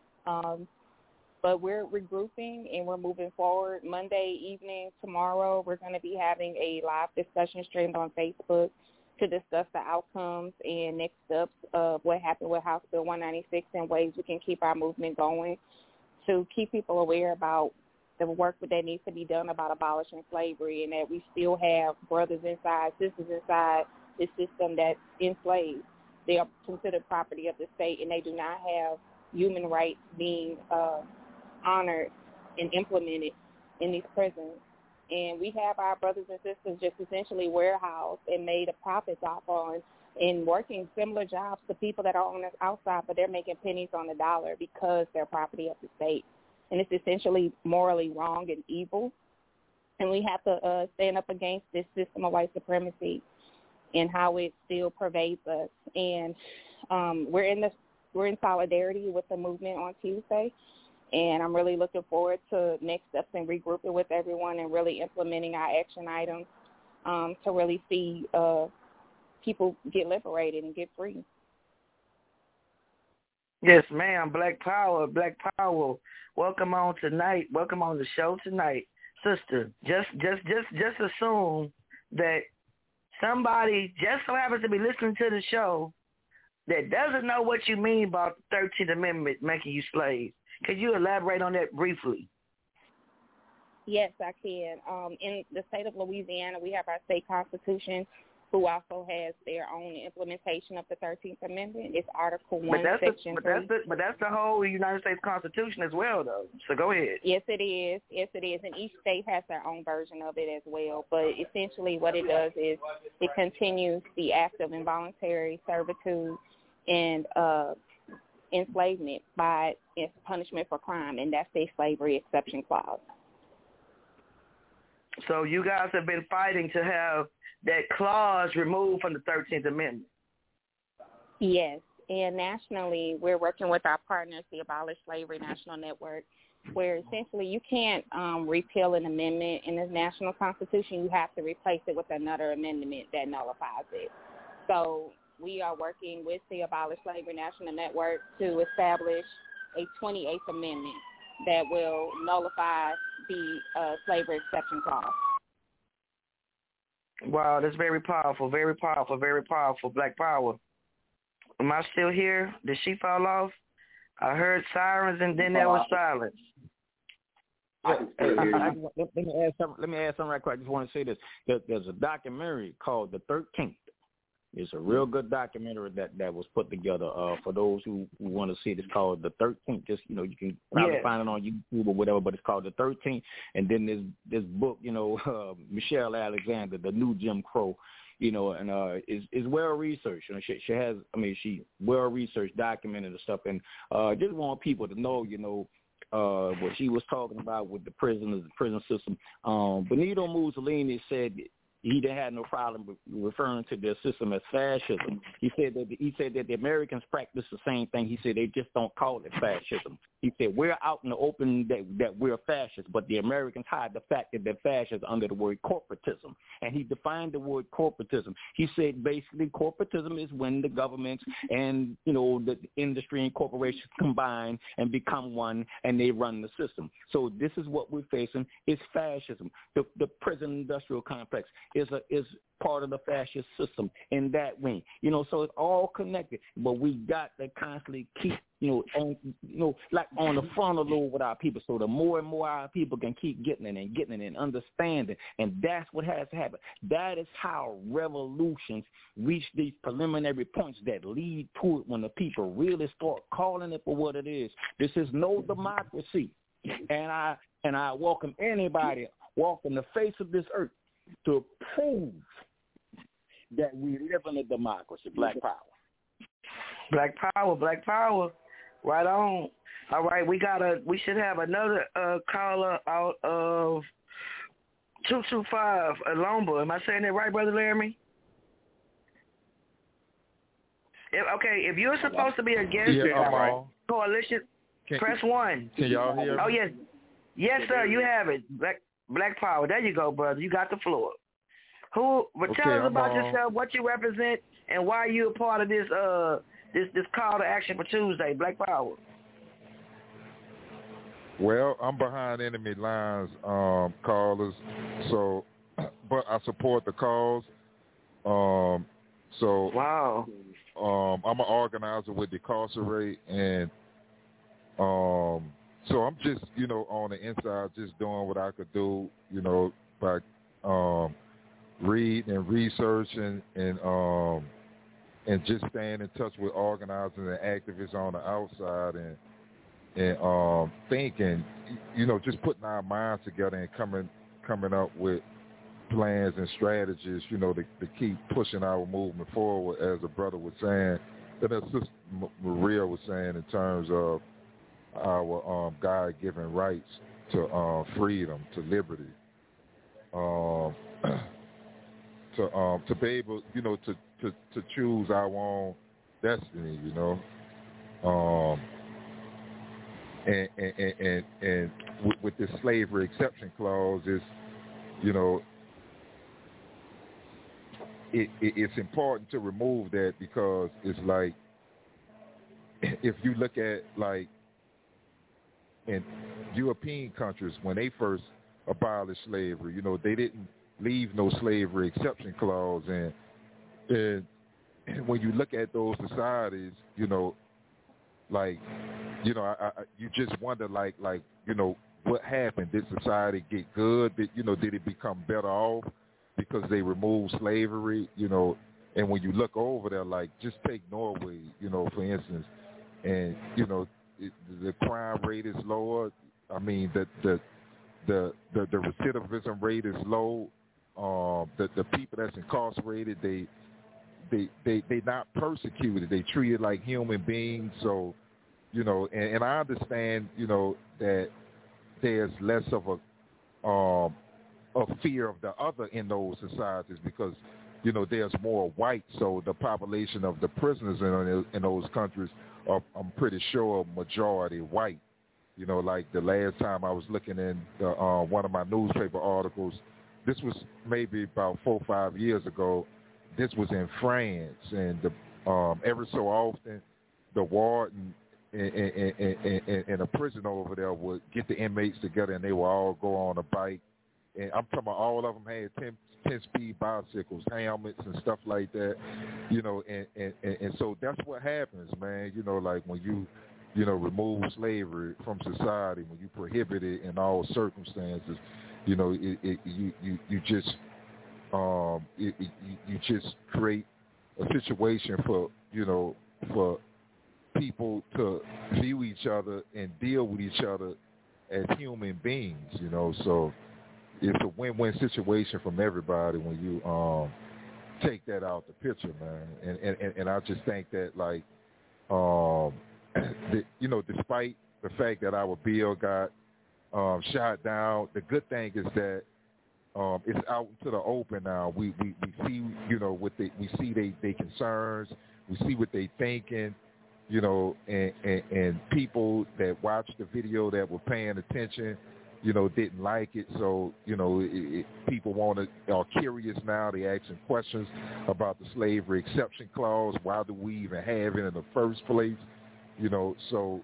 But we're regrouping and we're moving forward. Monday evening, tomorrow, we're going to be having a live discussion streamed on Facebook to discuss the outcomes and next steps of what happened with House Bill 196 and ways we can keep our movement going to keep people aware about the work that needs to be done about abolishing slavery, and that we still have brothers inside, sisters inside the system that's enslaved. They are considered property of the state, and they do not have human rights being honored and implemented in these prisons. And we have our brothers and sisters just essentially warehoused and made a profit off on in working similar jobs to people that are on the outside, but they're making pennies on the dollar because they're property of the state. And it's essentially morally wrong and evil. And we have to stand up against this system of white supremacy and how it still pervades us. And we're in solidarity with the movement on Tuesday. And I'm really looking forward to next steps and regrouping with everyone and really implementing our action items to really see people get liberated and get free. Yes, ma'am. Black Power. Welcome on tonight. Welcome on the show tonight, sister. Just assume that somebody just so happens to be listening to the show that doesn't know what you mean about the 13th Amendment making you slaves. Could you elaborate on that briefly? Yes, I can. In the state of Louisiana, we have our state constitution, who also has their own implementation of the 13th Amendment. It's Article 1, Section 3. But that's the whole United States Constitution as well, though. So go ahead. Yes, it is. Yes, it is. And each state has their own version of it as well. But essentially what it does is it continues the act of involuntary servitude and enslavement by its punishment for crime, and that's the slavery exception clause. So you guys have been fighting to have that clause removed from the 13th Amendment. Yes, and nationally, we're working with our partners, the Abolish Slavery National Network, where essentially you can't repeal an amendment in the national constitution. You have to replace it with another amendment that nullifies it. So we are working with the Abolish Slavery National Network to establish a 28th Amendment that will nullify the slavery exception clause. Wow, that's very powerful, very powerful, very powerful. Black Power. Am I still here? Did she fall off? I heard sirens and then there was silence. Let me add something right quick. I just want to say this. There's a documentary called The 13th. It's a real good documentary that was put together for those who want to see it. It's called The 13th. Just, you can probably find it on YouTube or whatever, but it's called The 13th. And then there's this book, Michelle Alexander, The New Jim Crow, and is well researched. She well researched, documented and stuff. And just want people to know, what she was talking about with the prisoners, the prison system. Benito Mussolini said he didn't have no problem referring to their system as fascism. He said that the Americans practice the same thing. He said they just don't call it fascism. He said we're out in the open that we're fascists, but the Americans hide the fact that they're fascists under the word corporatism. And he defined the word corporatism. He said basically corporatism is when the governments and the industry and corporations combine and become one, and they run the system. So this is what we're facing is fascism. The prison industrial complex is part of the fascist system in that way. So it's all connected. But we got to constantly keep, like on the frontal lobe with our people. So the more and more our people can keep getting it and understanding. And that's what has to happen. That is how revolutions reach these preliminary points that lead to it when the people really start calling it for what it is. This is no democracy. And I welcome anybody walking the face of this earth to prove that we live in a democracy. Black power. Black power, black power. Right on. All right, we should have another caller out of 225 Alomba. Am I saying that right, Brother Laramie? If you're supposed to be a guest coalition, press 1. Can y'all hear me? Oh, yes. Yes, sir, you have it. Black power. There you go, brother. You got the floor. Tell us about yourself, what you represent, and why you're a part of this this call to action for Tuesday, Black Power. Well, I'm behind enemy lines, callers. So, but I support the cause. Wow. I'm an organizer with Decarcerate, and so I'm just on the inside, just doing what I could do, by read and research and just staying in touch with organizers and activists on the outside and thinking, just putting our minds together and coming up with plans and strategies, to keep pushing our movement forward, as the brother was saying, and as Sister Maria was saying, in terms of our God-given rights to freedom, to liberty, to be able, to choose our own destiny, and with this slavery exception clause is, it's important to remove that, because it's like, if you look at like in European countries, when they first abolished slavery, they didn't leave no slavery exception clause, and when you look at those societies, you just wonder, what happened? Did society get good? Did it become better off? because they removed slavery, you know. And when you look over there, like just take Norway, you know, for instance, and you know the crime rate is lower. I mean the recidivism rate is low. The people that's incarcerated, they not persecuted. They treated like human beings. So, you know, and I understand, you know, that there's less of a fear of the other in those societies because, you know, there's more white. So the population of the prisoners in those countries are, I'm pretty sure, majority white. You know, like the last time I was looking in one of my newspaper articles, this was maybe about 4 or 5 years ago. This was in France, and every so often, the warden in a prison over there would get the inmates together, and they would all go on a bike. And I'm talking about all of them had 10-speed bicycles, helmets, and stuff like that. You know, and so that's what happens, man. You know, like when you remove slavery from society, when you prohibit it in all circumstances, you know, you just create a situation for people to view each other and deal with each other as human beings, you know. So it's a win-win situation from everybody when you take that out the picture, man. And I just think that, like, you know, despite the fact that our bill got shot down, the good thing is that it's out into the open now. We see, you know, we see they concerns, we see what they thinking, you know, and people that watched the video that were paying attention, you know, didn't like it. So, you know, people are curious now. They asking questions about the slavery exception clause. Why do we even have it in the first place? You know, so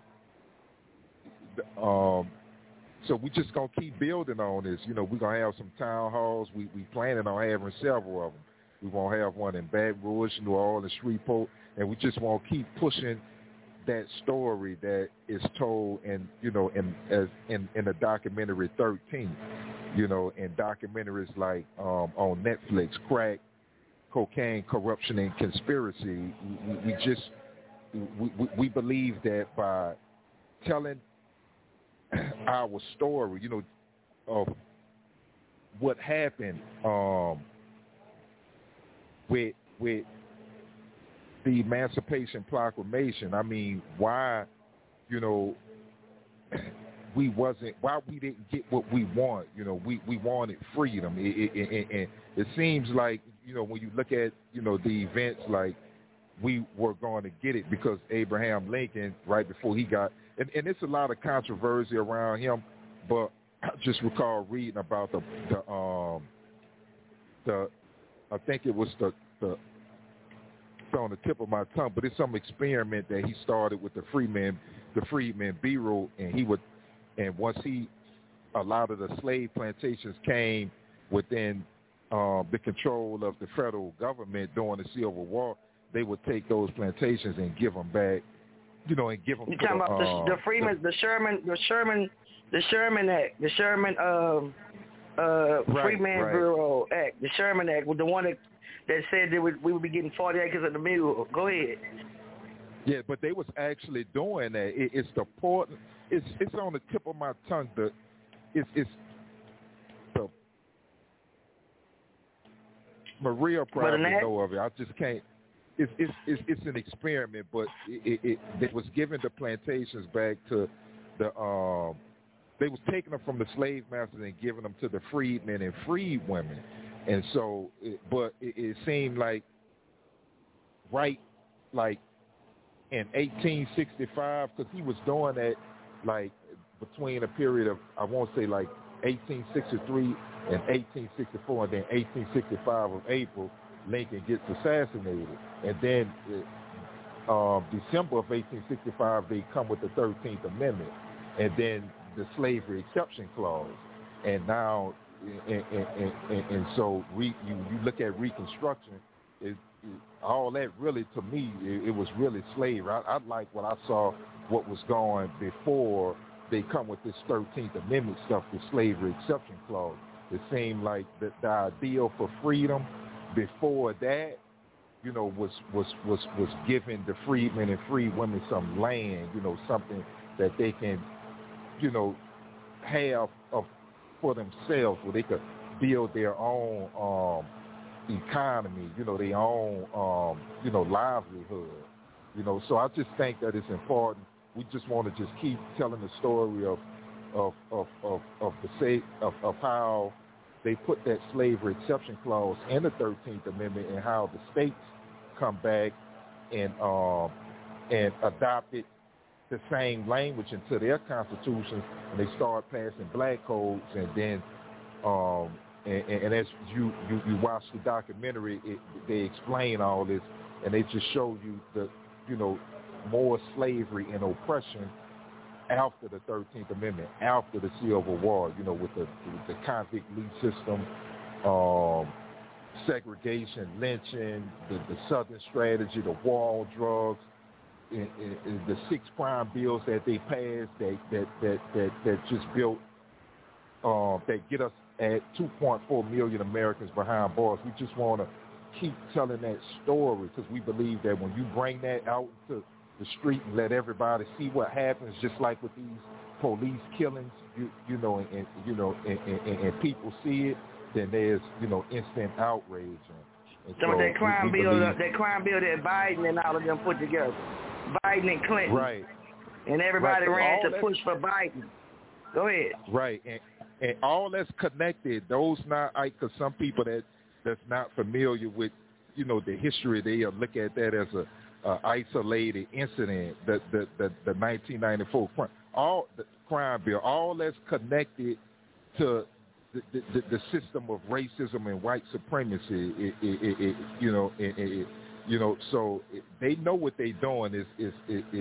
we just gonna keep building on this. You know, we're gonna have some town halls. We planning on having several of them. We're gonna have one in Baton Rouge, New Orleans, Shreveport, and we just want to keep pushing that story that is told in the documentary 13. You know, and documentaries like on Netflix, Crack, Cocaine, Corruption, and Conspiracy. We believe that by telling our story, you know, of what happened with the Emancipation Proclamation. I mean, why, you know, why we didn't get what we want. You know, we wanted freedom. It seems like, you know, when you look at, you know, the events, like, we were going to get it because Abraham Lincoln, right before he got, and it's a lot of controversy around him, but I just recall reading about the I think it was the it's on the tip of my tongue, but it's some experiment that he started with the Freedmen Bureau, and once a lot of the slave plantations came within the control of the federal government during the Civil War, they would take those plantations and give them back, you know, and give them. You're talking about the Freeman, the Sherman Act, the Sherman Freedmen Bureau Act, the Sherman Act, with the one that said that we would be getting 40 acres of the mule. Go ahead. Yeah, but they was actually doing that. It's the port. It's on the tip of my tongue. It's the Maria probably know of it. I just can't. It's an experiment, but it was giving the plantations back to the they was taking them from the slave masters and giving them to the freedmen and freed women, and so it seemed like right like in 1865, because he was doing that like between a period of, I won't say like 1863 and 1864, and then 1865 of April, Lincoln gets assassinated. And then December of 1865, they come with the 13th Amendment, and then the slavery exception clause. And now, and so you look at Reconstruction, all that really, to me, it was really slavery. I like what I saw, what was going before they come with this 13th Amendment stuff, the slavery exception clause. It seemed like the ideal for freedom before that, you know, was giving the freedmen and free women some land, you know, something that they can, you know, have for themselves, where they could build their own economy, you know, their own, you know, livelihood, you know. So I just think that it's important. We just want to just keep telling the story of how they put that slavery exception clause in the 13th Amendment, and how the states come back and adopted the same language into their constitutions, and they start passing black codes, and then and as you watch the documentary, they explain all this, and they just show you the, you know, more slavery and oppression after the 13th Amendment, after the Civil War, you know, with the convict lease system, segregation, lynching, the Southern strategy, the war on drugs, and the 6 crime bills that they passed that just built, that get us at 2.4 million Americans behind bars. We just want to keep telling that story, because we believe that when you bring that out to the street and let everybody see what happens, just like with these police killings, you know, and people see it, then there's, you know, instant outrage. And some so of that crime bill, believe, that Biden and all of them put together, Biden and Clinton, right? And everybody ran to push for Biden. Go ahead. Right, and all that's connected. Those not, because some people that's not familiar with, you know, the history, they look at that as a isolated incident. The 1994 crime bill, all that's connected to the system of racism and white supremacy. You know, so they know what they're doing is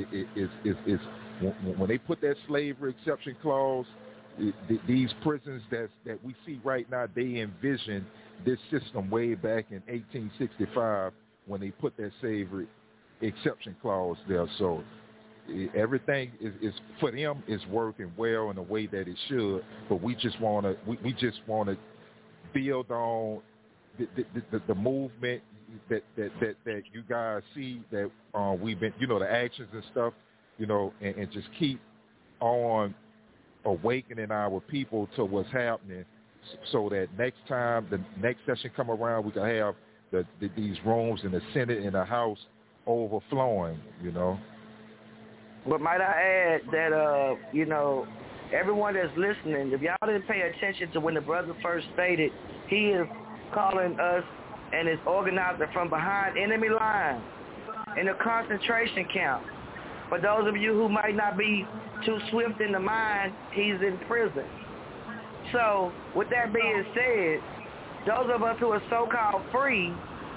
when they put that slavery exception clause. These prisons that we see right now, they envisioned this system way back in 1865 when they put that slavery exception clause there. So everything is for them is working well in the way that it should. But we just want to build on the movement that you guys see, that we've been, you know, the actions and stuff, you know, and just keep on awakening our people to what's happening, so that next time the next session come around, we can have these rooms in the Senate and the House overflowing, you know. But might I add that, you know, everyone that's listening, if y'all didn't pay attention to when the brother first stated, he is calling us and his organizer from behind enemy lines in a concentration camp. For those of you who might not be too swift in the mind, he's in prison. So, with that being said, those of us who are so-called free,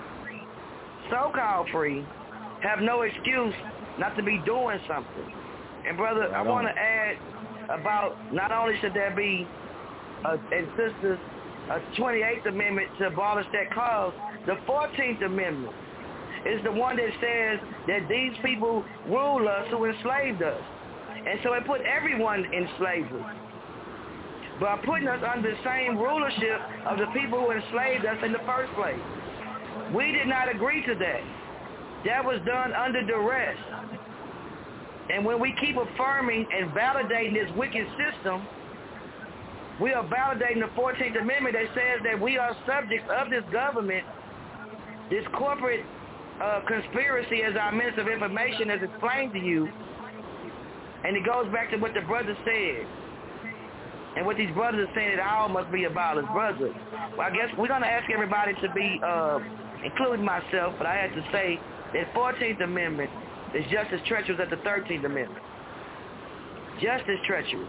have no excuse not to be doing something. And brother, I want to add about, not only should there be, and sisters, a 28th Amendment to abolish that clause, the 14th Amendment is the one that says that these people rule us who enslaved us. And so it put everyone in slavery. By putting us under the same rulership of the people who enslaved us in the first place. We did not agree to that. That was done under duress. And when we keep affirming and validating this wicked system, we are validating the 14th Amendment that says that we are subjects of this government, this corporate conspiracy, as our Minister of Information has explained to you. And it goes back to what the brother said. And what these brothers are saying, that all must be abolished. Brothers, well, I guess we're going to ask everybody to be, including myself, but I had to say that 14th Amendment is just as treacherous as the 13th Amendment. Just as treacherous.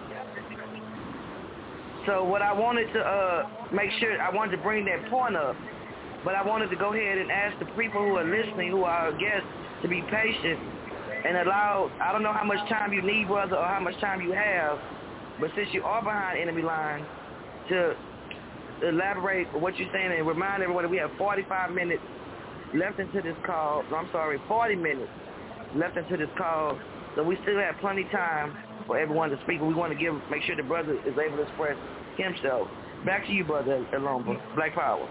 So what I wanted to make sure, I wanted to bring that point up, but I wanted to go ahead and ask the people who are listening, who are our guests, to be patient and allow, I don't know how much time you need, brother, or how much time you have, but since you are behind enemy line, to elaborate what you're saying and remind everyone that we have 45 minutes left into this call. 40 minutes left into this call, so we still have plenty of time for everyone to speak. But we want to make sure the brother is able to express himself. Back to you, Brother Alomba. Black Power.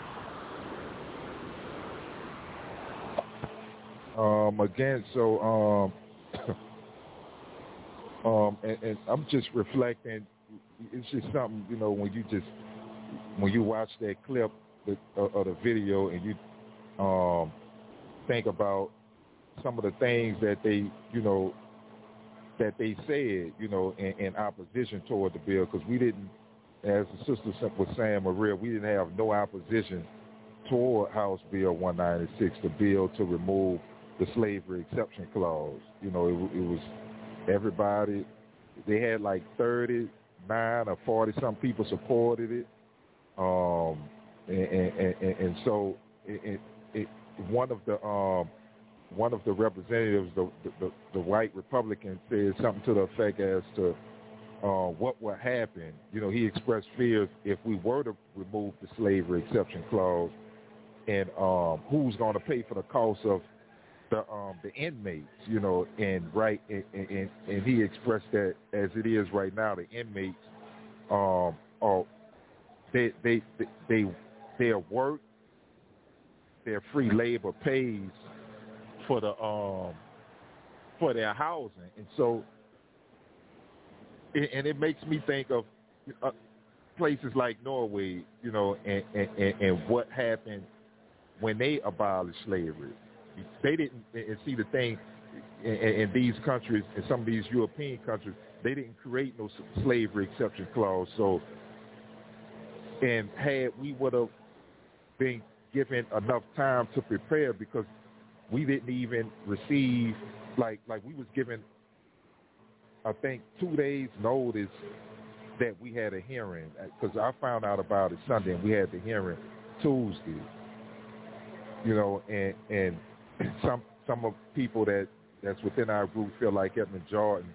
Again, so and I'm just reflecting. It's just something, you know, when you watch that clip of the video and you think about some of the things that they, you know, that they said, you know, in opposition toward the bill, because we didn't, as the sister was saying, Maria, we didn't have no opposition toward House Bill 196, the bill to remove the slavery exception clause. You know, it was everybody. They had like 39 or 40 some people supported it, and so one of the representatives, the white Republican, said something to the effect as to what would happen. You know, he expressed fears if we were to remove the slavery exception clause, and who's going to pay for the cost of the inmates, you know, and he expressed that as it is right now, the inmates their work, their free labor pays for their housing, and so it makes me think of places like Norway, you know, and what happened when they abolished slavery. They didn't, and see the thing, in these countries, in some of these European countries, they didn't create no slavery exception clause. So, and had we would have been given enough time to prepare, because we didn't even receive, like we was given, I think, 2 days notice that we had a hearing, because I found out about it Sunday and we had the hearing Tuesday. You know, and some of people that's within our group feel like Edmund Jordan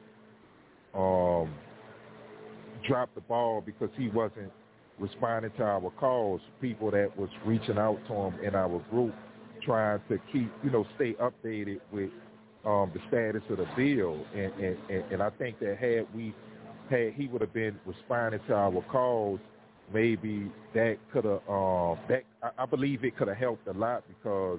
dropped the ball because he wasn't responding to our calls. People that was reaching out to him in our group, trying to keep, you know, stay updated with the status of the bill, and I think that had he would have been responding to our calls, maybe that could have I believe it could have helped a lot, because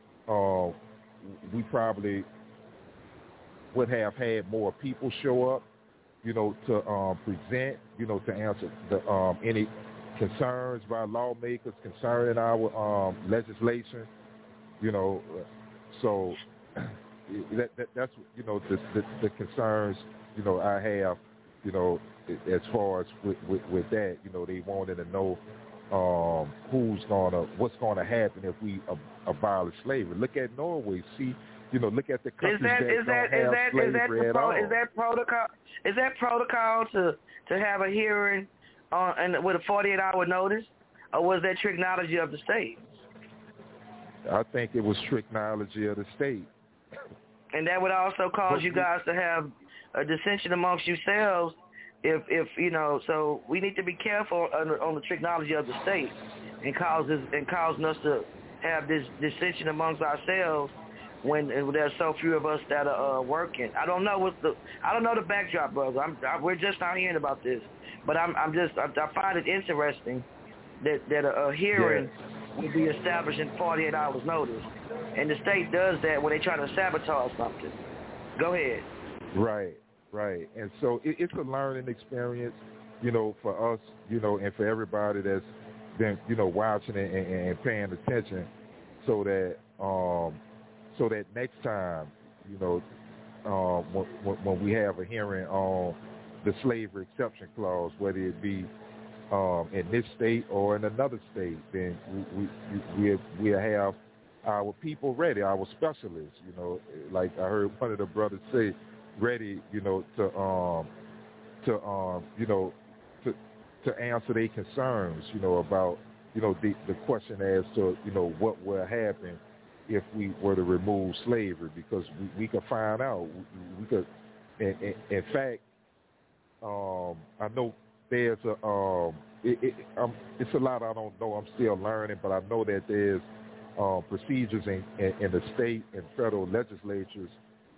we probably would have had more people show up, you know, to present, you know, to answer the any concerns by lawmakers concerning our legislation, you know. So that's, you know, the concerns, you know, I have, you know, as far as with that, you know, they wanted to know what's gonna happen if we abolish slavery. Look at Norway. See, you know, look at the countries that don't have slavery at all. Is that protocol to have a hearing and with a 48-hour notice, or was that tricknology of the state? I think it was tricknology of the state. And that would also cause you guys to have a dissension amongst yourselves. If you know, so we need to be careful on the technology of the state, and causing us to have this dissension amongst ourselves when there's so few of us that are working. I don't know the backdrop, brother. We're just not hearing about this, but I find it interesting that a hearing will be established in 48 hours notice, and the state does that when they try to sabotage something. Go ahead. Right, and so it's a learning experience, you know, for us, you know, and for everybody that's been, you know, watching it and paying attention, so that next time, you know, when we have a hearing on the slavery exception clause, whether it be in this state or in another state, then we have our people ready, our specialists, you know, like I heard one of the brothers say, ready, you know, to answer their concerns, you know, about, you know, the question as to, you know, what will happen if we were to remove slavery, because we could find out. We could, in fact, I know there's it's a lot I don't know. I'm still learning, but I know that there's procedures in the state and federal legislatures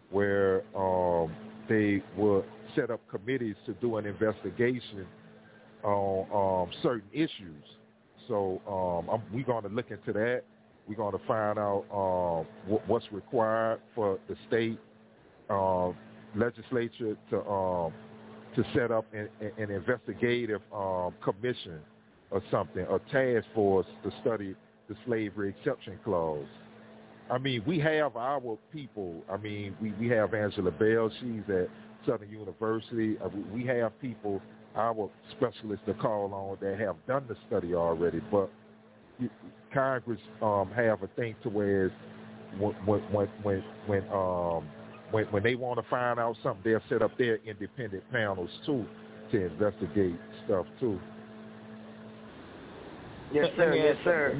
where they will set up committees to do an investigation on certain issues. So we're going to look into that. We're going to find out what's required for the state legislature to set up an investigative commission or something, a task force to study the slavery exception clause. I mean, we have our people. I mean, we have Angela Bell. She's at Southern University. We have people, our specialists to call on that have done the study already. But Congress have a thing to where when they want to find out something, they'll set up their independent panels too to investigate stuff too. Yes, sir. Yes, sir.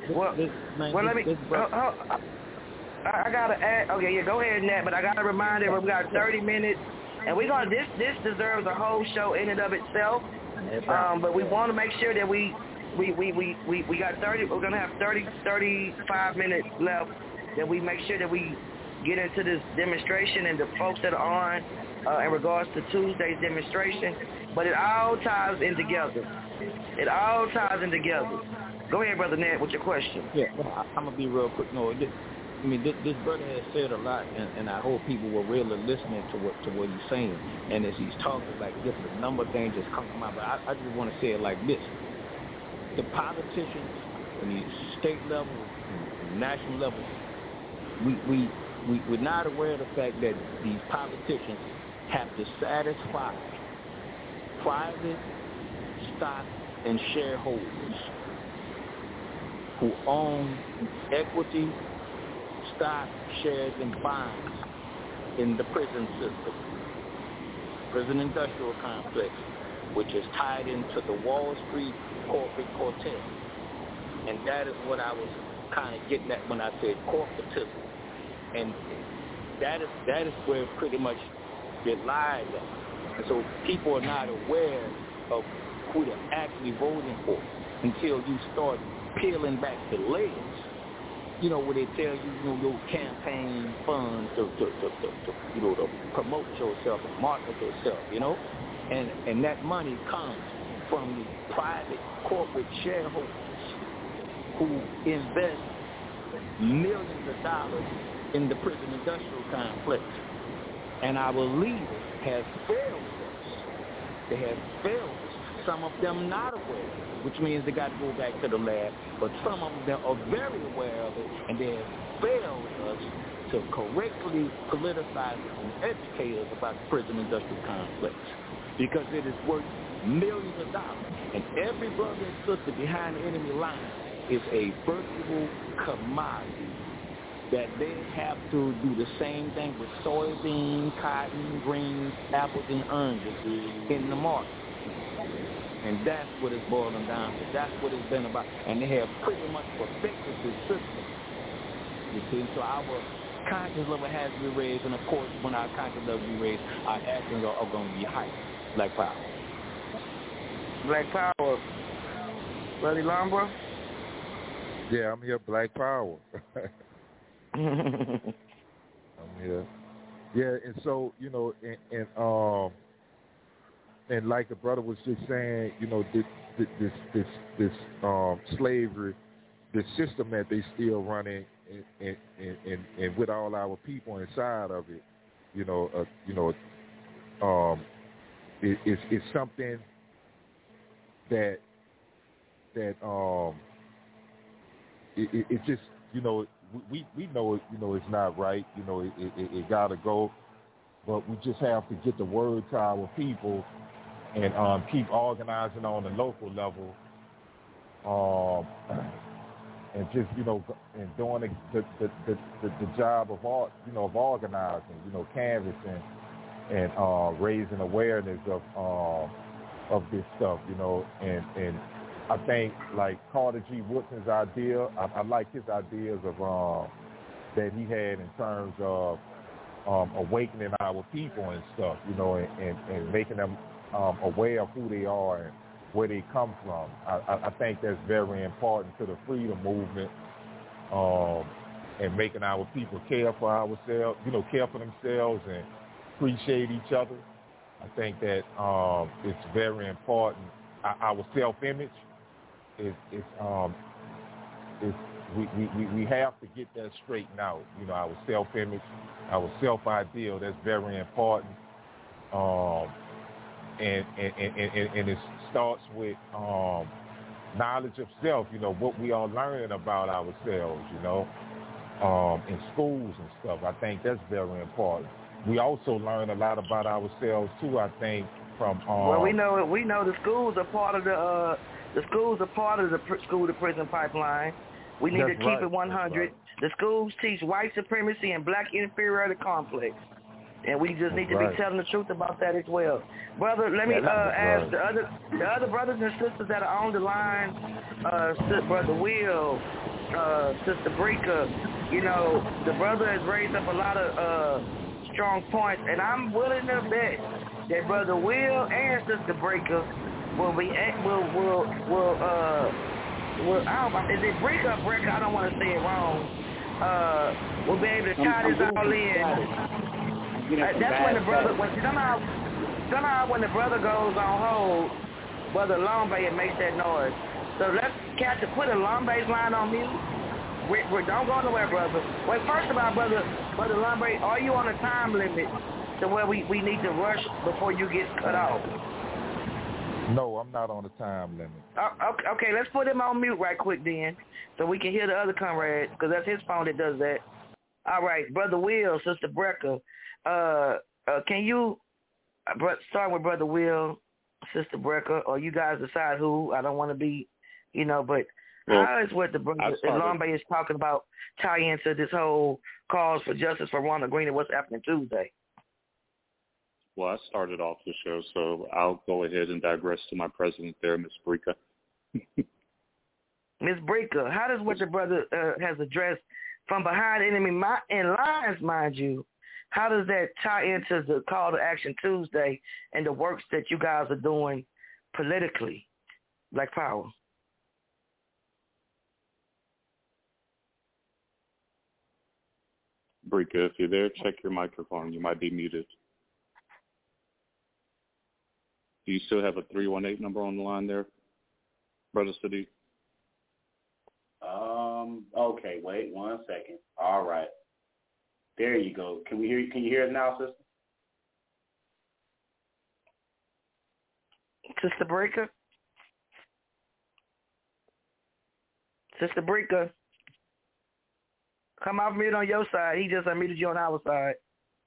I gotta add. Okay, yeah, go ahead, Nat. But I gotta remind everyone we got 30 minutes, and we're gonna. This deserves a whole show in and of itself. But we want to make sure that we got 30. We're gonna have 35 minutes left. That we make sure that we get into this demonstration and the folks that are on in regards to Tuesday's demonstration. But it all ties in together. It all ties in together. Go ahead, Brother Ned, with your question. Yeah, I'm going to be real quick. No, this brother has said a lot, and I hope people were really listening to what he's saying. And as he's talking like this, a number of things just come to mind. But I just want to say it like this. The politicians on the state level, national level, we're not aware of the fact that these politicians have to satisfy private stock and shareholders who own equity, stock, shares, and bonds in the prison system, prison industrial complex, which is tied into the Wall Street corporate cartel. And that is what I was kind of getting at when I said corporatism. And that is where pretty much it lies at. And so people are not aware of who they're actually voting for until you start peeling back the layers. You know, where they tell you, your campaign funds to promote yourself and market yourself, and that money comes from the private corporate shareholders who invest millions of dollars in the prison industrial complex. And our leaders have failed us. They have failed us. Some of them not aware, which means they got to go back to the lab, but some of them are very aware of it, and they have failed us to correctly politicize and educate us about the prison industrial complex, because it is worth millions of dollars, and every brother and sister behind the enemy line is a virtual commodity that they have to do the same thing with soybeans, cotton, greens, apples, and oranges in the market. And that's what it's boiling down to. That's what it's been about. And they have pretty much perfected this system. You see, so our conscience level has to be raised, and of course, when our conscience level be raised, our actions are going to be high. Black Power. Black Power. Brother Lombra? Yeah, I'm here, Black Power. I'm here. Yeah, and so, and like the brother was just saying, this slavery, this system that they still running, and with all our people inside of it, it's something that it just, we know, it's not right. It got to go, but we just have to get the word to our people. And keep organizing on the local level, and just and doing the job of organizing, canvassing and raising awareness of this stuff, and I think like Carter G. Woodson's idea, I like his ideas of that he had in terms of awakening our people and stuff, and making them aware of who they are and where they come from. I think that's very important to the freedom movement, and making our people care for ourselves, care for themselves and appreciate each other. I think that it's very important. our self-image is we have to get that straightened out. You know, our self-image, our self-ideal, that's very important. And it starts with knowledge of self, you know, what we are learning about ourselves, you know, in schools and stuff. I think that's very important. We also learn a lot about ourselves too, I think, from well, we know the schools are part of the school to prison pipeline. We need to keep it 100. Right. The schools teach white supremacy and black inferiority complex. And we just need to be telling the truth about that as well. Brother, let me ask the other brothers and sisters that are on the line, Brother Will, Sister Breaker, you know, the brother has raised up a lot of strong points, and I'm willing to bet that Brother Will and Sister Breaker will be, is it Breaker or Breaker? I don't want to say it wrong. We'll be able to tie this all in. That's when the brother, somehow when the brother goes on hold, Brother Lombe makes that noise. So let's put a Lombe's line on mute. Don't go nowhere, brother. Wait, first of all, Brother Lombe, are you on a time limit to where we need to rush before you get cut off? No, I'm not on a time limit. Okay, let's put him on mute right quick then, so we can hear the other comrade, because that's his phone that does that. All right, Brother Will, Sister Brecker. Can you start with Brother Will, Sister Brecker, or you guys decide who? I don't want to be, you know, but how is what the brother Lombe is talking about tie into this whole cause for justice for Ronald Green and what's happening Tuesday? Well, I started off the show, so I'll go ahead and digress to my president there, Ms. Brecker. Ms. Brecker, how does what the brother has addressed from behind enemy lines, mind you, how does that tie into the call to action Tuesday and the works that you guys are doing politically, Black Power? Brecker, if you're there, check your microphone. You might be muted. Do you still have a 318 number on the line there, Brother Sadiq? Okay, wait 1 second. All right. There you go. Can you hear us now, sister? Sister Brecker? Sister Brecker? Come off mute on your side. He just unmuted you on our side.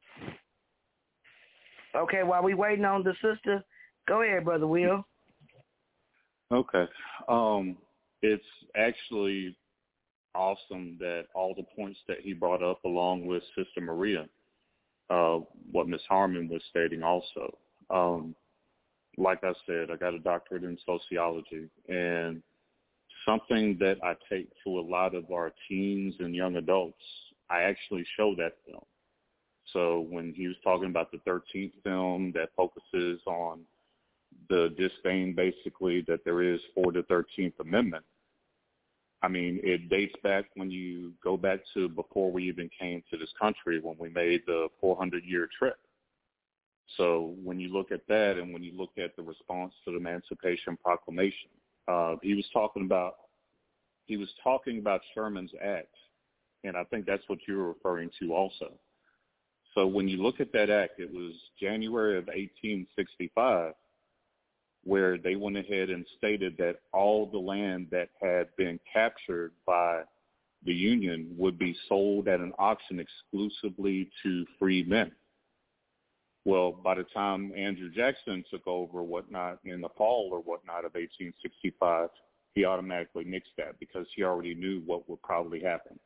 Okay, while we waiting on the sister, go ahead, Brother Will. Okay. It's actually awesome that all the points that he brought up, along with Sister Maria, what Ms. Harmon was stating also. Like I said, I got a doctorate in sociology, and something that I take to a lot of our teens and young adults, I actually show that film. So when he was talking about the 13th film that focuses on the disdain, basically, that there is for the 13th Amendment, I mean, it dates back when you go back to before we even came to this country, when we made the 400-year trip. So when you look at that, and when you look at the response to the Emancipation Proclamation, he was talking about Sherman's Act, and I think that's what you're referring to also. So when you look at that act, it was January of 1865, where they went ahead and stated that all the land that had been captured by the Union would be sold at an auction exclusively to free men. Well, by the time Andrew Jackson took over whatnot in the fall or whatnot of 1865, he automatically nixed that because he already knew what would probably happen.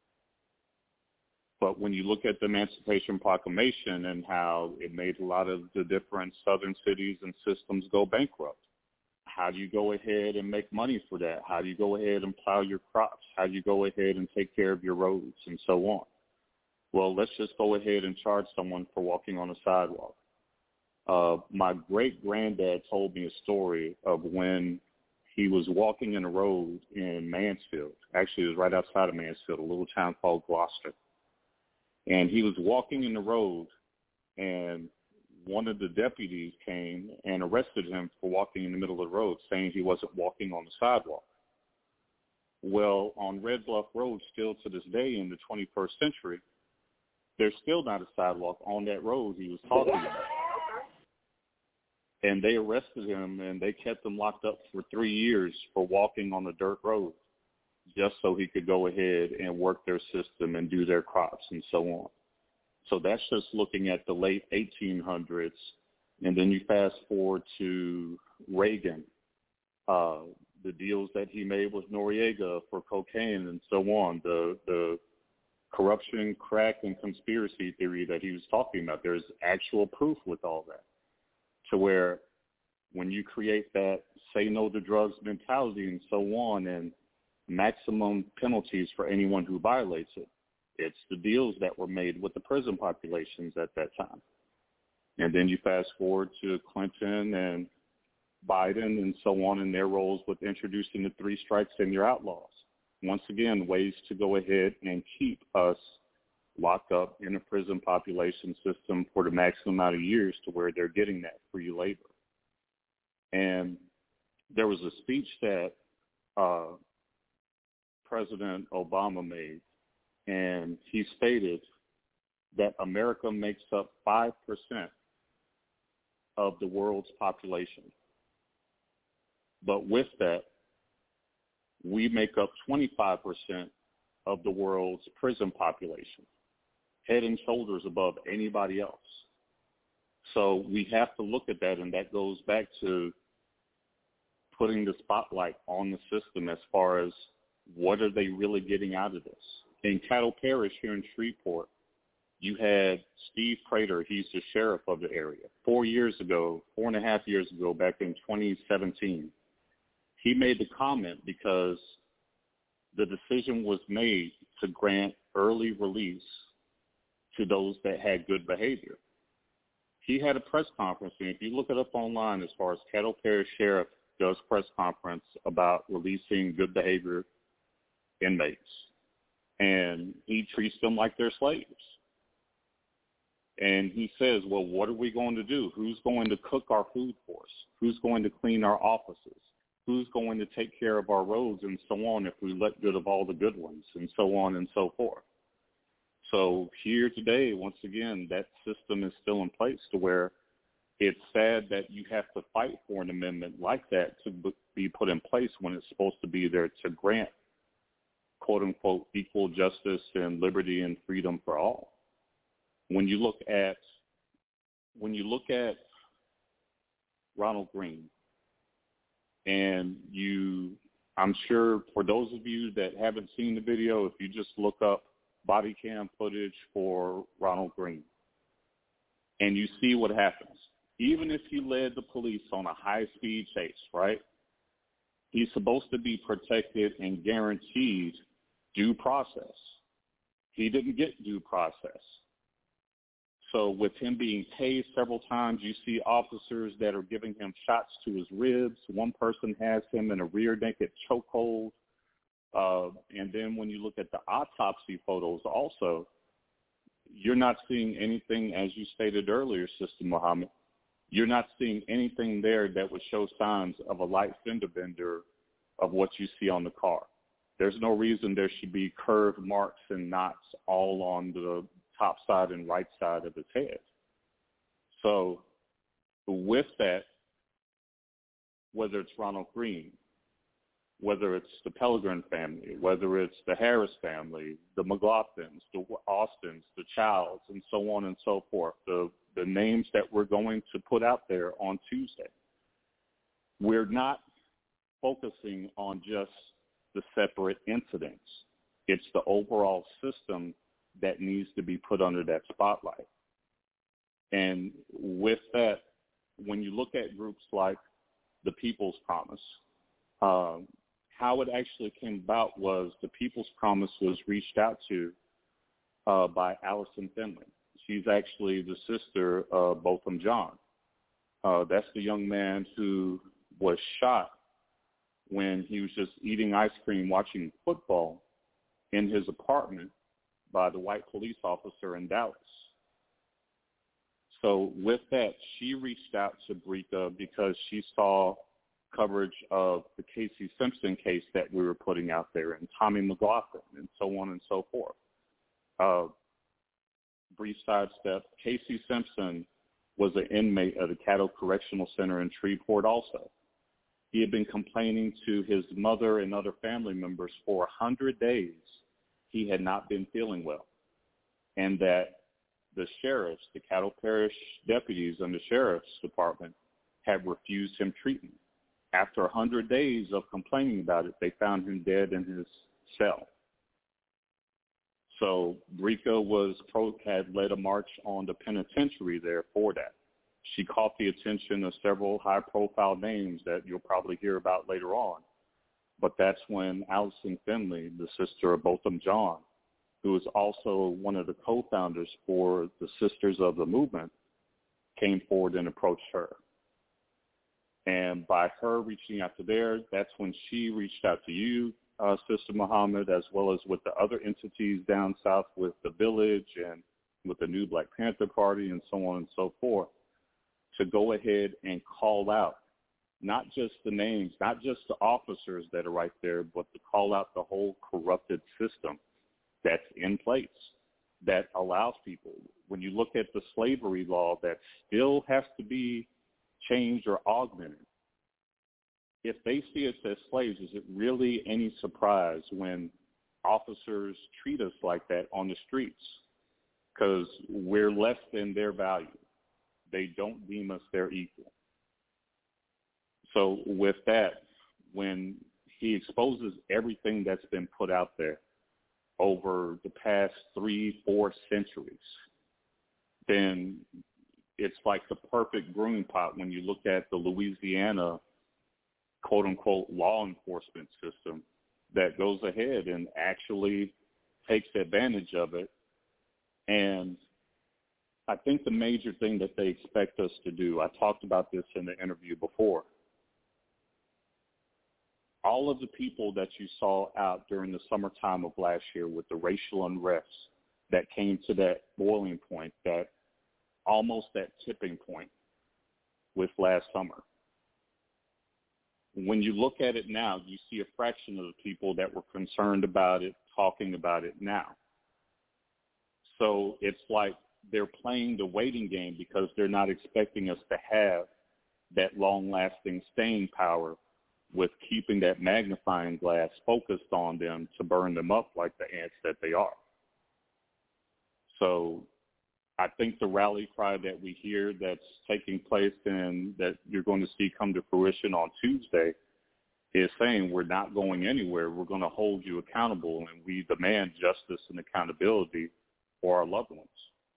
But when you look at the Emancipation Proclamation and how it made a lot of the different southern cities and systems go bankrupt, how do you go ahead and make money for that? How do you go ahead and plow your crops? How do you go ahead and take care of your roads and so on? Well, let's just go ahead and charge someone for walking on a sidewalk. My great-granddad told me a story of when he was walking in a road in Mansfield. Actually, it was right outside of Mansfield, a little town called Gloucester. And he was walking in the road, and one of the deputies came and arrested him for walking in the middle of the road, saying he wasn't walking on the sidewalk. Well, on Red Bluff Road, still to this day in the 21st century, there's still not a sidewalk on that road he was talking about. And they arrested him, and they kept him locked up for 3 years for walking on the dirt road, just so he could go ahead and work their system and do their crops and so on. So that's just looking at the late 1800s. And then you fast forward to Reagan, the deals that he made with Noriega for cocaine and so on, the corruption, crack, and conspiracy theory that he was talking about. There's actual proof with all that, to where when you create that say no to drugs mentality and so on, and maximum penalties for anyone who violates it, it's the deals that were made with the prison populations at that time. And then you fast forward to Clinton and Biden and so on in their roles with introducing the 3 strikes and you're outlaws. Once again, ways to go ahead and keep us locked up in a prison population system for the maximum amount of years, to where they're getting that free labor. And there was a speech that President Obama made, and he stated that America makes up 5% of the world's population. But with that, we make up 25% of the world's prison population, head and shoulders above anybody else. So we have to look at that, and that goes back to putting the spotlight on the system as far as what are they really getting out of this. In Cattle Parish here in Shreveport, you had Steve Prater, he's the sheriff of the area. 4.5 years ago, back in 2017, he made the comment because the decision was made to grant early release to those that had good behavior. He had a press conference, and if you look it up online, as far as Cattle Parish Sheriff does press conference about releasing good behavior inmates, and he treats them like they're slaves. And he says, well, what are we going to do? Who's going to cook our food for us? Who's going to clean our offices? Who's going to take care of our roads and so on if we let good of all the good ones, and so on and so forth? So here today, once again, that system is still in place, to where it's sad that you have to fight for an amendment like that to be put in place when it's supposed to be there to grant, quote unquote, equal justice and liberty and freedom for all. When you look at Ronald Greene, and I'm sure for those of you that haven't seen the video, if you just look up body cam footage for Ronald Greene, and you see what happens. Even if you led the police on a high-speed chase, right, he's supposed to be protected and guaranteed due process. He didn't get due process. So with him being tased several times, you see officers that are giving him shots to his ribs. One person has him in a rear naked chokehold. And then when you look at the autopsy photos also, you're not seeing anything, as you stated earlier, Sister Muhammad, you're not seeing anything there that would show signs of a light fender bender of what you see on the car. There's no reason there should be curved marks and knots all on the top side and right side of his head. So with that, whether it's Ronald Greene, whether it's the Pellegrin family, whether it's the Harris family, the McLaughlins, the Austins, the Childs, and so on and so forth, the names that we're going to put out there on Tuesday, we're not focusing on just the separate incidents. It's the overall system that needs to be put under that spotlight. And with that, when you look at groups like the People's Promise, how it actually came about was the People's Promise was reached out to by Allison Finley. She's actually the sister of Botham Jean. That's the young man who was shot when he was just eating ice cream watching football in his apartment by the white police officer in Dallas. So with that, she reached out to Brika because she saw coverage of the Casey Simpson case that we were putting out there, and Tommy McLaughlin, and so on and so forth. Brief sidestep, Casey Simpson was an inmate of the Caddo Correctional Center in Shreveport also. He had been complaining to his mother and other family members for 100 days he had not been feeling well, and that the sheriffs, the Caddo Parish deputies and the sheriff's department had refused him treatment. After 100 days of complaining about it, they found him dead in his cell. So Brika had led a march on the penitentiary there for that. She caught the attention of several high-profile names that you'll probably hear about later on. But that's when Allison Finley, the sister of Botham Jean, who is also one of the co-founders for the Sisters of the Movement, came forward and approached her. And by her reaching out to there, that's when she reached out to you, Sister Muhammad, as well as with the other entities down south with the Village and with the New Black Panther Party and so on and so forth, to go ahead and call out not just the names, not just the officers that are right there, but to call out the whole corrupted system that's in place that allows people, when you look at the slavery law that still has to be changed or augmented, if they see us as slaves, is it really any surprise when officers treat us like that on the streets? Because we're less than their value. They don't deem us their equal. So with that, when he exposes everything that's been put out there over the past 3-4 centuries, then it's like the perfect brewing pot when you look at the Louisiana quote-unquote law enforcement system that goes ahead and actually takes advantage of it. And I think the major thing that they expect us to do, I talked about this in the interview before, all of the people that you saw out during the summertime of last year with the racial unrest that came to that boiling point, that almost that tipping point with last summer. When you look at it now, you see a fraction of the people that were concerned about it, talking about it now. So it's like they're playing the waiting game because they're not expecting us to have that long-lasting staying power with keeping that magnifying glass focused on them to burn them up like the ants that they are. So I think the rally cry that we hear that's taking place and that you're going to see come to fruition on Tuesday is saying we're not going anywhere. We're going to hold you accountable, and we demand justice and accountability for our loved ones.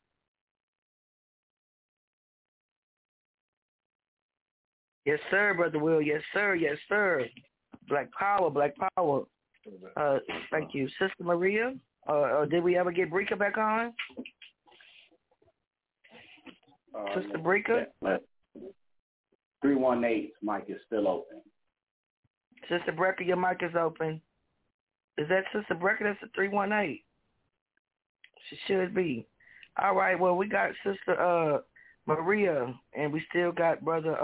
Yes, sir, Brother Will. Yes, sir. Yes, sir. Black power, black power. Thank you. Sister Maria, did we ever get Brika back on? Sister Brika? 318's mic is still open. Sister Brika, your mic is open. Is that Sister Brika? That's a 318. She should be. All right, well, we got Sister Maria, and we still got Brother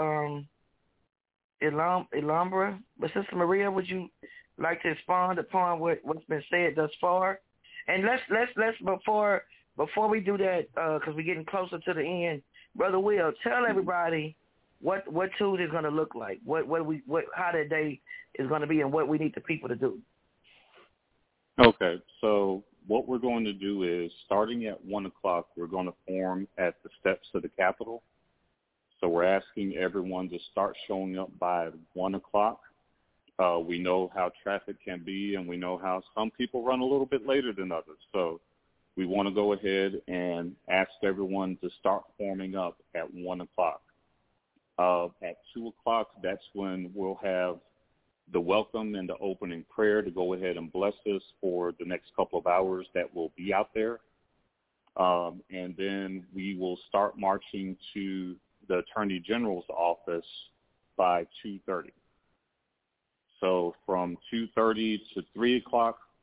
Ilambra. But Sister Maria, would you like to expound upon what's been said thus far? And let's before we do that, because we're getting closer to the end, Brother Will, tell everybody what Tuesday is going to look like, how that day is going to be, and what we need the people to do. Okay, so what we're going to do is, starting at 1 o'clock, we're going to form at the steps of the Capitol. So we're asking everyone to start showing up by 1 o'clock. We know how traffic can be, and we know how some people run a little bit later than others. So we want to go ahead and ask everyone to start forming up at 1 o'clock. At 2 o'clock, that's when we'll have the welcome and the opening prayer to go ahead and bless us for the next couple of hours that will be out there. And then we will start marching to the Attorney General's office by 2:30. So from 2:30 to 3 o'clock,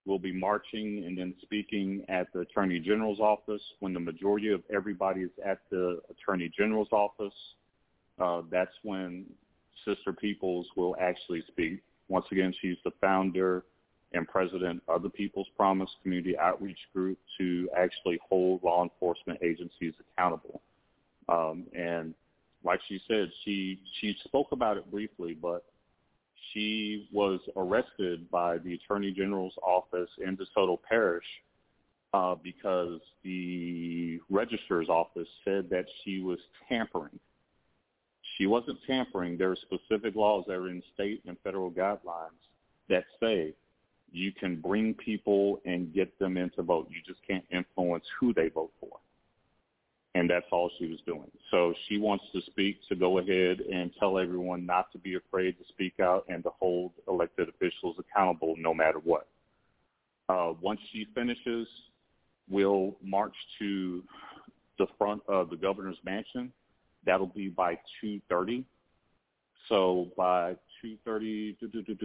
will be marching and then speaking at the Attorney General's office. When the majority of everybody is at the Attorney General's office, that's when Sister Peoples will actually speak. Once again, she's the founder and president of the People's Promise Community Outreach Group to actually hold law enforcement agencies accountable. And like she said, she spoke about it briefly, but she was arrested by the Attorney General's office in DeSoto Parish because the registrar's office said that she was tampering. She wasn't tampering. There are specific laws that are in state and federal guidelines that say you can bring people and get them in to vote. You just can't influence who they vote for. And that's all she was doing. So she wants to speak, to go ahead and tell everyone not to be afraid to speak out and to hold elected officials accountable no matter what. Once she finishes, we'll march to the front of the governor's mansion. That'll be by 2:30. So by 2:30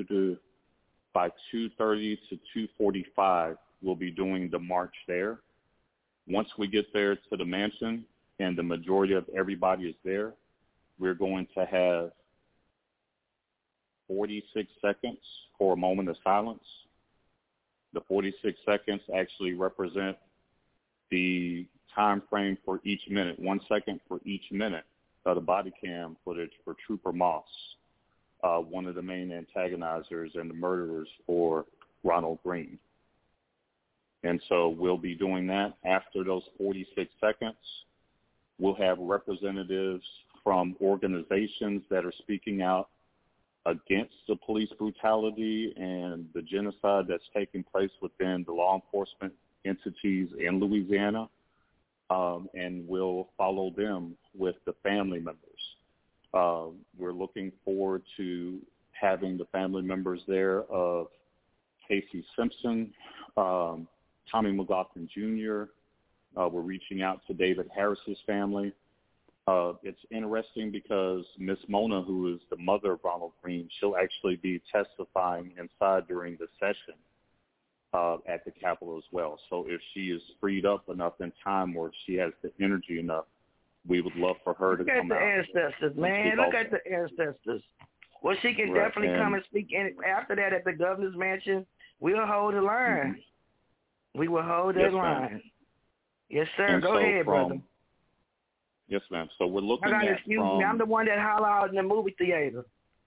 to 2:45, we'll be doing the march there. Once we get there to the mansion and the majority of everybody is there, we're going to have 46 seconds for a moment of silence. The 46 seconds actually represent the time frame for each minute, 1 second for each minute of the body cam footage for Trooper Moss, one of the main antagonizers and the murderers for Ronald Green. And so we'll be doing that. After those 46 seconds, we'll have representatives from organizations that are speaking out against the police brutality and the genocide that's taking place within the law enforcement entities in Louisiana, and we'll follow them with the family members. We're looking forward to having the family members there of Casey Simpson, Tommy McLaughlin Jr. We're reaching out to David Harris's family. It's interesting because Miss Mona, who is the mother of Ronald Green, she'll actually be testifying inside during the session at the Capitol as well. So if she is freed up enough in time or if she has the energy enough, we would love for her to come out. Look at the ancestors, man. Look at the ancestors. Well, she can definitely come and speak. And after that, at the governor's mansion, we'll hold the line. Mm-hmm. We will hold that line. Ma'am. Yes, sir. And Go ahead, brother. Yes, ma'am. So we're looking at excuse me. I'm the one that holler out in the movie theater.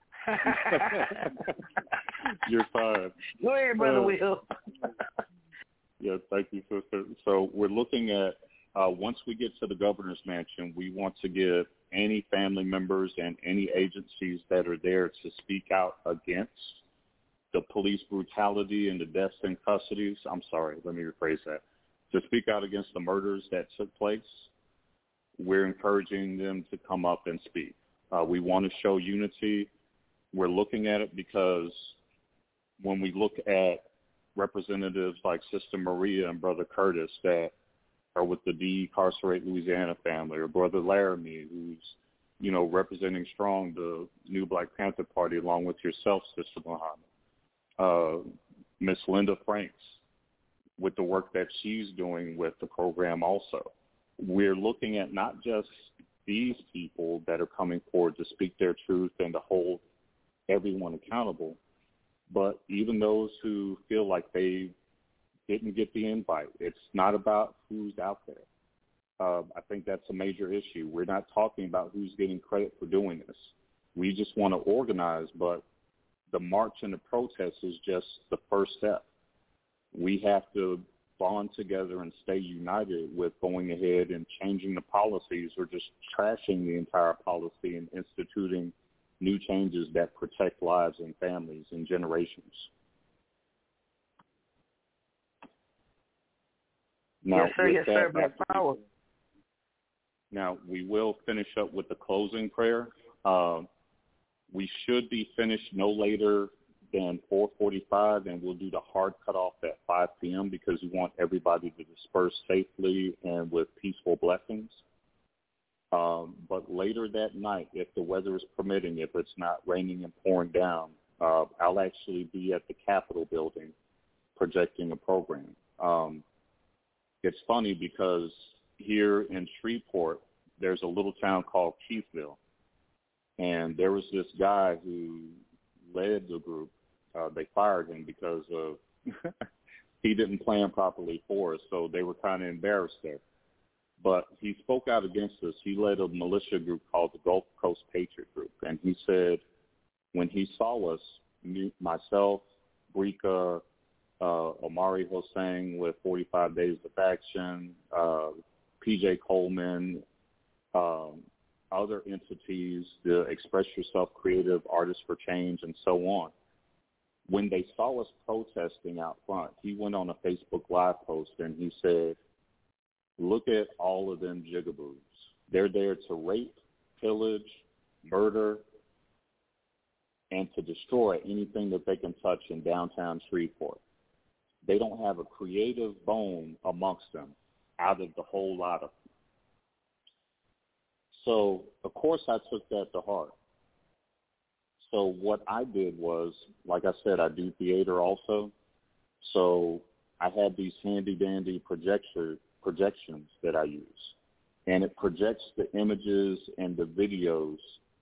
You're fine. Go ahead, Brother Will. Yeah, thank you, sister. So we're looking at, once we get to the governor's mansion, we want to give any family members and any agencies that are there to speak out against the police brutality and the deaths in custody. I'm sorry, let me rephrase that. To speak out against the murders that took place, we're encouraging them to come up and speak. We want to show unity. We're looking at it because when we look at representatives like Sister Maria and Brother Curtis that are with the Decarcerate Louisiana family, or Brother Laramie, who's, you know, representing strong the New Black Panther Party along with yourself, Sister Muhammad. Miss Linda Franks with the work that she's doing with the program also. We're looking at not just these people that are coming forward to speak their truth and to hold everyone accountable, but even those who feel like they didn't get the invite. It's not about who's out there. I think that's a major issue. We're not talking about who's getting credit for doing this. We just want to organize, but the march and the protest is just the first step. We have to bond together and stay united with going ahead and changing the policies or just trashing the entire policy and instituting new changes that protect lives and families and generations. Now, yes, sir, Black Power. Now, we will finish up with the closing prayer. We should be finished no later than 4:45, and we'll do the hard cutoff at 5 p.m. because we want everybody to disperse safely and with peaceful blessings. But later that night, if the weather is permitting, if it's not raining and pouring down, I'll actually be at the Capitol building projecting a program. It's funny because here in Shreveport, there's a little town called Keithville, and there was this guy who led the group. They fired him because of he didn't plan properly for us, so they were kind of embarrassed there. But he spoke out against us. He led a militia group called the Gulf Coast Patriot Group, and he said when he saw us, myself, Brika, Omari Hossein with 45 Days of Action, PJ Coleman, other entities, the Express Yourself Creative Artists for Change, and so on. When they saw us protesting out front, he went on a Facebook Live post and he said, look at all of them jigaboos. They're there to rape, pillage, murder, and to destroy anything that they can touch in downtown Shreveport. They don't have a creative bone amongst them out of the whole lot of them. So, of course, I took that to heart. So what I did was, like I said, I do theater also. So I had these handy-dandy projections that I use. And it projects the images and the videos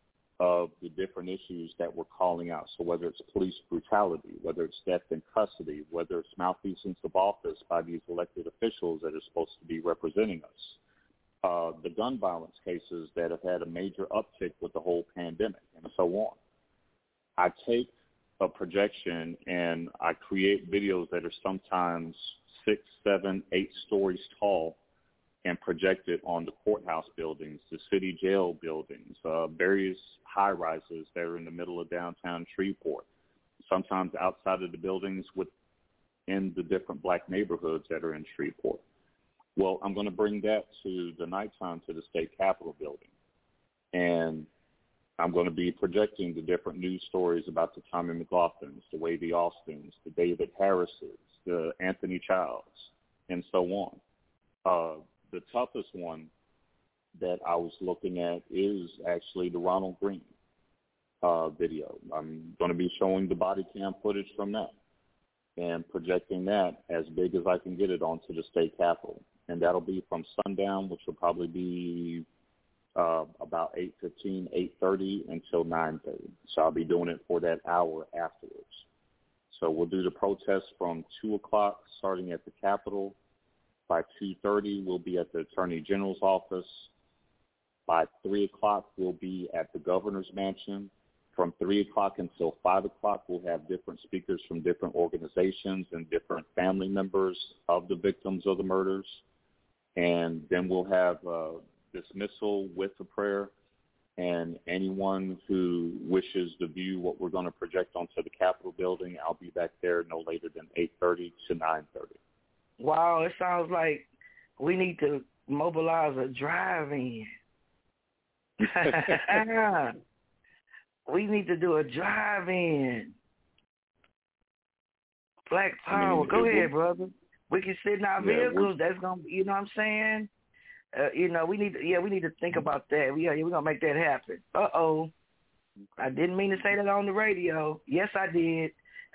of the different issues that we're calling out. So whether it's police brutality, whether it's death in custody, whether it's malfeasance of office by these elected officials that are supposed to be representing us, the gun violence cases that have had a major uptick with the whole pandemic, and so on. I take a projection and I create videos that are sometimes 6, 7, 8 stories tall and project it on the courthouse buildings, the city jail buildings, various high-rises that are in the middle of downtown Shreveport, sometimes outside of the buildings within the different black neighborhoods that are in Shreveport. Well, I'm going to bring that to the nighttime to the state capitol building. And I'm going to be projecting the different news stories about the Tommy McLaughlins, the Wavy Austins, the David Harrises, the Anthony Childs, and so on. The toughest one that I was looking at is actually the Ronald Green video. I'm going to be showing the body cam footage from that and projecting that as big as I can get it onto the state capitol. And that'll be from sundown, which will probably be about 8:15, 8:30 until 9:30. So I'll be doing it for that hour afterwards. So we'll do the protest from 2 o'clock starting at the Capitol. By 2:30, we'll be at the Attorney General's office. By 3 o'clock, we'll be at the Governor's Mansion. From 3 o'clock until 5 o'clock, we'll have different speakers from different organizations and different family members of the victims of the murders. And then we'll have dismissal with a prayer. And anyone who wishes to view what we're going to project onto the Capitol building, I'll be back there no later than 8:30 to 9:30. Wow, it sounds like we need to mobilize a drive-in. We need to do a drive-in. Black Power. Go ahead, brother. We can sit in our vehicles. That's gonna, you know what I'm saying? We need to think about that. We're gonna make that happen. I didn't mean to say that on the radio. Yes, I did.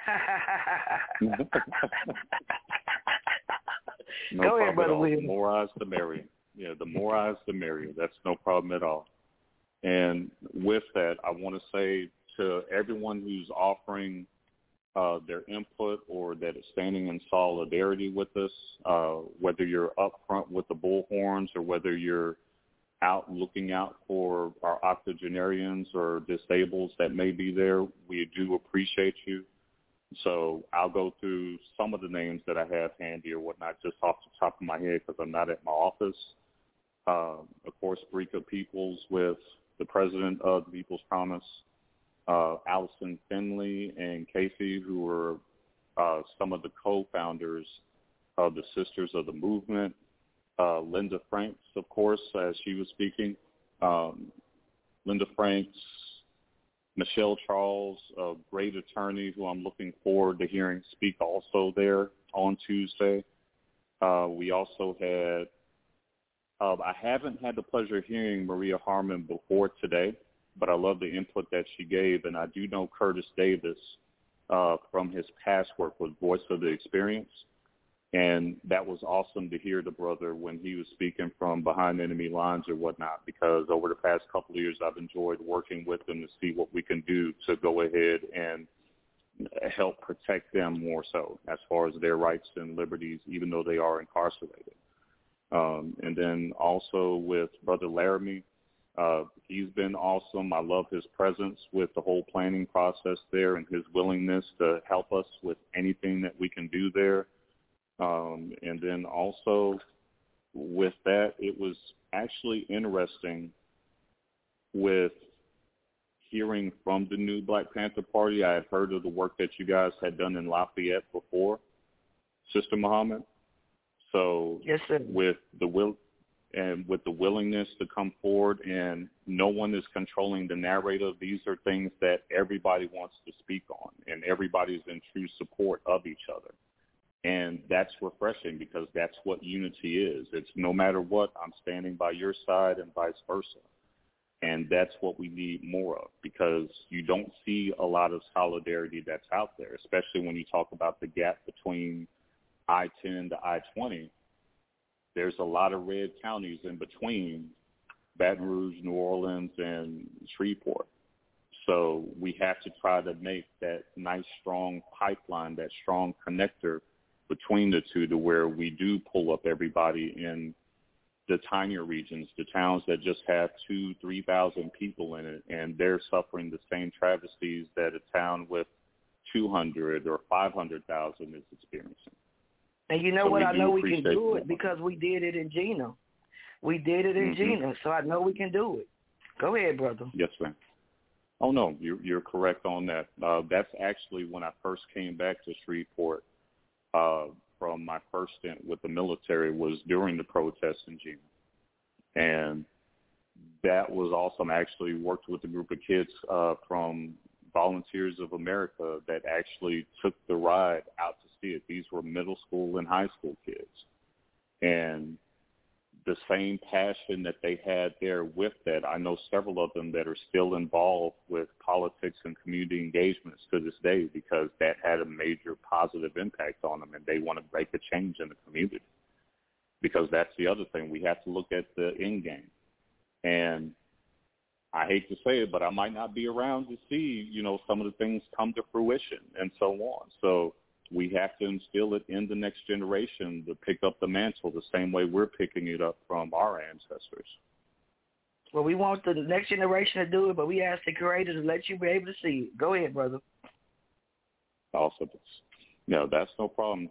Go ahead, Brother Will. The more eyes, the merrier. Yeah, the more eyes, the merrier. That's no problem at all. And with that, I want to say to everyone who's offering their input or that is standing in solidarity with us, whether you're up front with the bullhorns or whether you're out looking out for our octogenarians or disabled that may be there, we do appreciate you. So I'll go through some of the names that I have handy or whatnot just off the top of my head because I'm not at my office. Of course, Brika Peoples with the president of the People's Promise, Allison Finley and Casey, who were some of the co-founders of the Sisters of the Movement. Linda Franks, of course, as she was speaking. Linda Franks, Michelle Charles, a great attorney who I'm looking forward to hearing speak also there on Tuesday. We also had, I haven't had the pleasure of hearing Maria Harmon before today, but I love the input that she gave, and I do know Curtis Davis, from his past work with Voice of the Experience. And that was awesome to hear the brother when he was speaking from behind enemy lines or whatnot, because over the past couple of years, I've enjoyed working with them to see what we can do to go ahead and help protect them more so as far as their rights and liberties, even though they are incarcerated. And then also with Brother Laramie, he's been awesome. I love his presence with the whole planning process there and his willingness to help us with anything that we can do there. And then also with that, it was actually interesting with hearing from the new Black Panther Party. I had heard of the work that you guys had done in Lafayette before, Sister Muhammad. So yes, sir. With the willingness to come forward, and no one is controlling the narrative. These are things that everybody wants to speak on, and everybody's in true support of each other. And that's refreshing, because that's what unity is. It's no matter what, I'm standing by your side and vice versa. And that's what we need more of, because you don't see a lot of solidarity that's out there, especially when you talk about the gap between I-10 to I-20. There's a lot of red counties in between Baton Rouge, New Orleans, and Shreveport. So we have to try to make that nice, strong pipeline, that strong connector between the two, to where we do pull up everybody in the tinier regions, the towns that just have 2,000-3,000 people in it, and they're suffering the same travesties that a town with 200 or 500,000 is experiencing. And you know So what? I know we can do that. it because we did it in Gina. We did it in Gina, so I know we can do it. Go ahead, brother. Yes, ma'am. Oh, no, you're correct on that. That's actually when I first came back to Shreveport from my first stint with the military, was during the protests in Gina. And that was awesome. I actually worked with a group of kids from Volunteers of America that actually took the ride out to see it. These were middle school and high school kids. And the same passion that they had there with that, I know several of them that are still involved with politics and community engagements to this day, because that had a major positive impact on them, and they want to make a change in the community. Because that's the other thing. We have to look at the end game. And I hate to say it, but I might not be around to see, some of the things come to fruition and so on. So we have to instill it in the next generation to pick up the mantle the same way we're picking it up from our ancestors. Well, we want the next generation to do it, but we ask the Creator to let you be able to see it. Go ahead, brother. Awesome. No, that's no problem.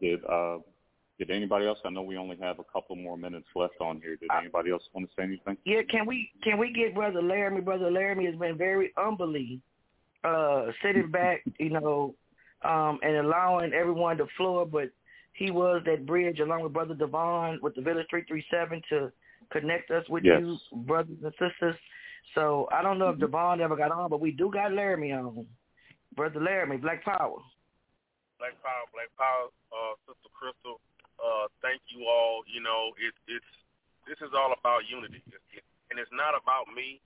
Did anybody else? I know we only have a couple more minutes left on here. Did anybody else want to say anything? Yeah, can we get Brother Laramie? Brother Laramie has been very humbly sitting back, and allowing everyone to floor, but he was that bridge along with Brother Devon with the Village 337 to connect us with you, brothers and sisters. So I don't know if Devon ever got on, but we do got Laramie on. Brother Laramie, Black Power. Black Power, Sister Crystal. Thank you all. This is all about unity, and it's not about me.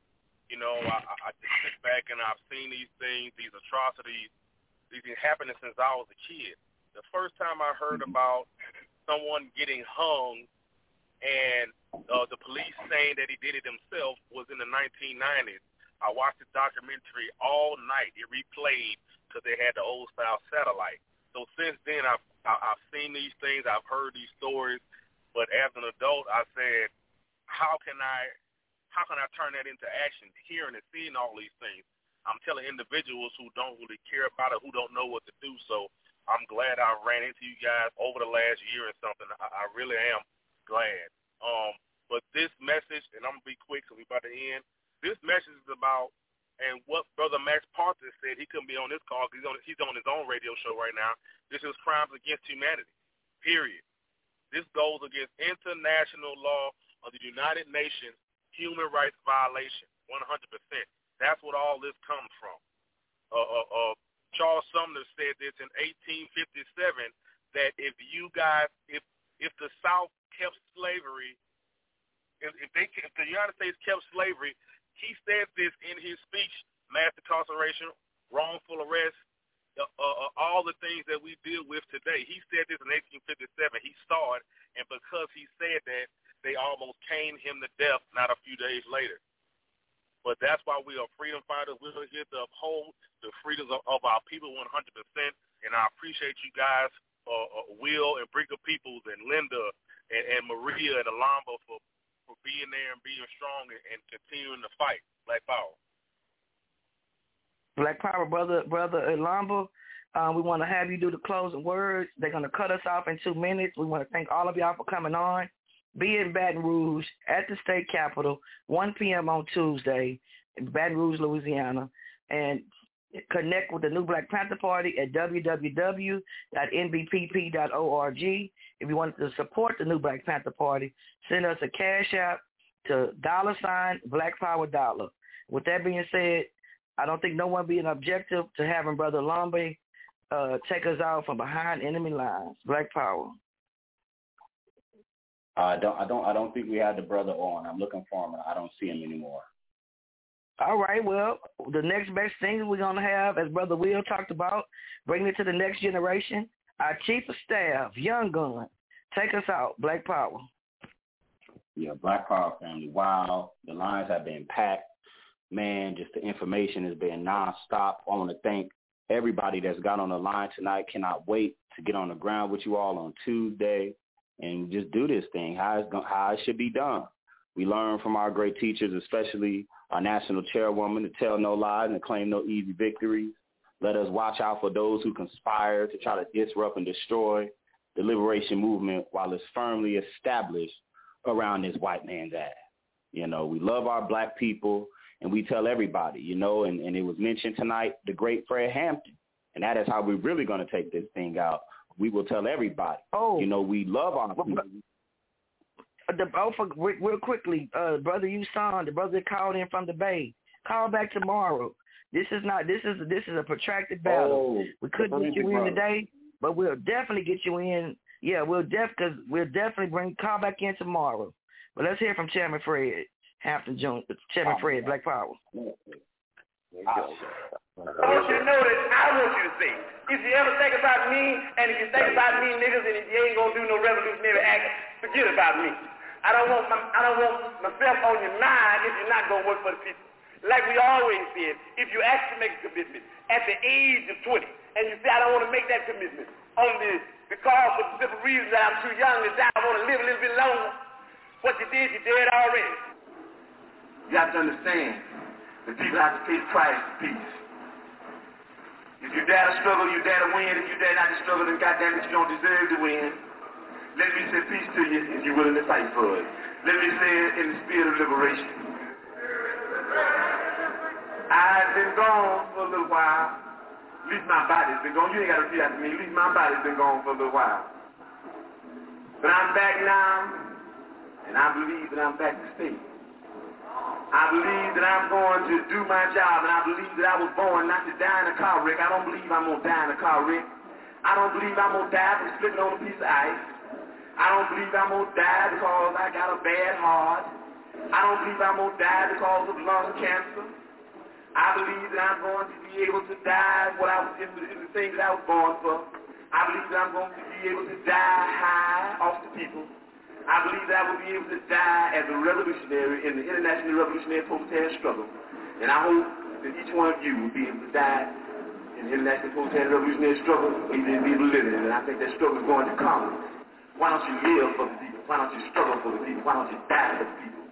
I just sit back and I've seen these things, these atrocities. These been happening since I was a kid. The first time I heard about someone getting hung and the police saying that he did it himself was in the 1990s. I watched the documentary all night. It replayed because they had the old-style satellite. So since then, I've seen these things. I've heard these stories. But as an adult, I said, how can I turn that into action, hearing and seeing all these things? I'm telling individuals who don't really care about it, who don't know what to do. So I'm glad I ran into you guys over the last year or something. I really am glad. But this message, and I'm going to be quick because we're about to end, this message is about, and what Brother Max Parton said, he couldn't be on this call because he's on his own radio show right now. This is crimes against humanity, period. This goes against international law of the United Nations, human rights violation, 100%. That's what all this comes from. Charles Sumner said this in 1857, that if the South kept slavery, if the United States kept slavery, he said this in his speech: mass incarceration, wrongful arrest, all the things that we deal with today. He said this in 1857. He saw it, and because he said that, they almost caned him to death not a few days later. But that's why we are freedom fighters. We're here to uphold the freedoms of our people 100%. And I appreciate you guys, Will and Brigham Peoples and Linda and Maria and Alamba for being there and being strong and continuing to fight. Black Power. Black Power, brother Alamba. We want to have you do the closing words. They're going to cut us off in 2 minutes. We want to thank all of y'all for coming on. Be in Baton Rouge at the state capitol, 1 p.m. on Tuesday in Baton Rouge, Louisiana, and connect with the New Black Panther Party at www.nbpp.org. If you want to support the New Black Panther Party, send us a cash app to $Black Power $. With that being said, I don't think no one being objective to having Brother Lambe take us out from behind enemy lines. Black Power. I don't think we had the brother on. I'm looking for him, and I don't see him anymore. All right, well, the next best thing we're going to have, as Brother Will talked about, bringing it to the next generation, our Chief of Staff, Young Gun. Take us out, Black Power. Yeah, Black Power family. Wow, the lines have been packed. Man, just the information has been nonstop. I want to thank everybody that's got on the line tonight. Cannot wait to get on the ground with you all on Tuesday and just do this thing, how it should be done. We learn from our great teachers, especially our national chairwoman, to tell no lies and claim no easy victories. Let us watch out for those who conspire to try to disrupt and destroy the liberation movement while it's firmly established around this white man's ass. You know, we love our black people, and we tell everybody, you know, and it was mentioned tonight, the great Fred Hampton. And that is how we're really going to take this thing out. We will tell everybody, you know, we love our people. Real quickly, Brother Yusan, the brother that called in from the Bay, call back tomorrow. This is a protracted battle. We couldn't get you in today, but we'll definitely get you in. Yeah, we'll definitely call back in tomorrow. But let's hear from Chairman Fred Hampton Jr., Chairman Fred, Black Power. I want you to know that I want you to say, if you ever think about me, and if you think about me niggas, and if you ain't gonna do no revolutionary act, forget about me. I don't want myself on your mind if you're not gonna work for the people. Like we always said, if you actually make a commitment at the age of 20, and you say I don't want to make that commitment because for the simple reason that I'm too young to die, I want to live a little bit longer. What you did, you did already. You have to understand, the people have to pay the price for peace. If you dare to struggle, you dare to win. If you dare not to struggle, then goddamn it, you don't deserve to win. Let me say peace to you if you're willing to fight for it. Let me say it in the spirit of liberation. I've been gone for a little while. At least my body's been gone. You ain't got to repeat after me. At least my body's been gone for a little while. But I'm back now, and I believe that I'm back to stay. I believe that I'm going to do my job, and I believe that I was born not to die in a car wreck. I don't believe I'm going to die in a car wreck. I don't believe I'm going to die from slipping on a piece of ice. I don't believe I'm going to die because I got a bad heart. I don't believe I'm going to die because of lung cancer. I believe that I'm going to be able to die in the things that I was born for. I believe that I'm going to be able to die high off the people. I believe that I will be able to die as a revolutionary in the international revolutionary proletarian struggle. And I hope that each one of you will be able to die in the international proletarian revolutionary struggle, even be able to live in it. And I think that struggle is going to come. Why don't you live for the people? Why don't you struggle for the people? Why don't you die for the people?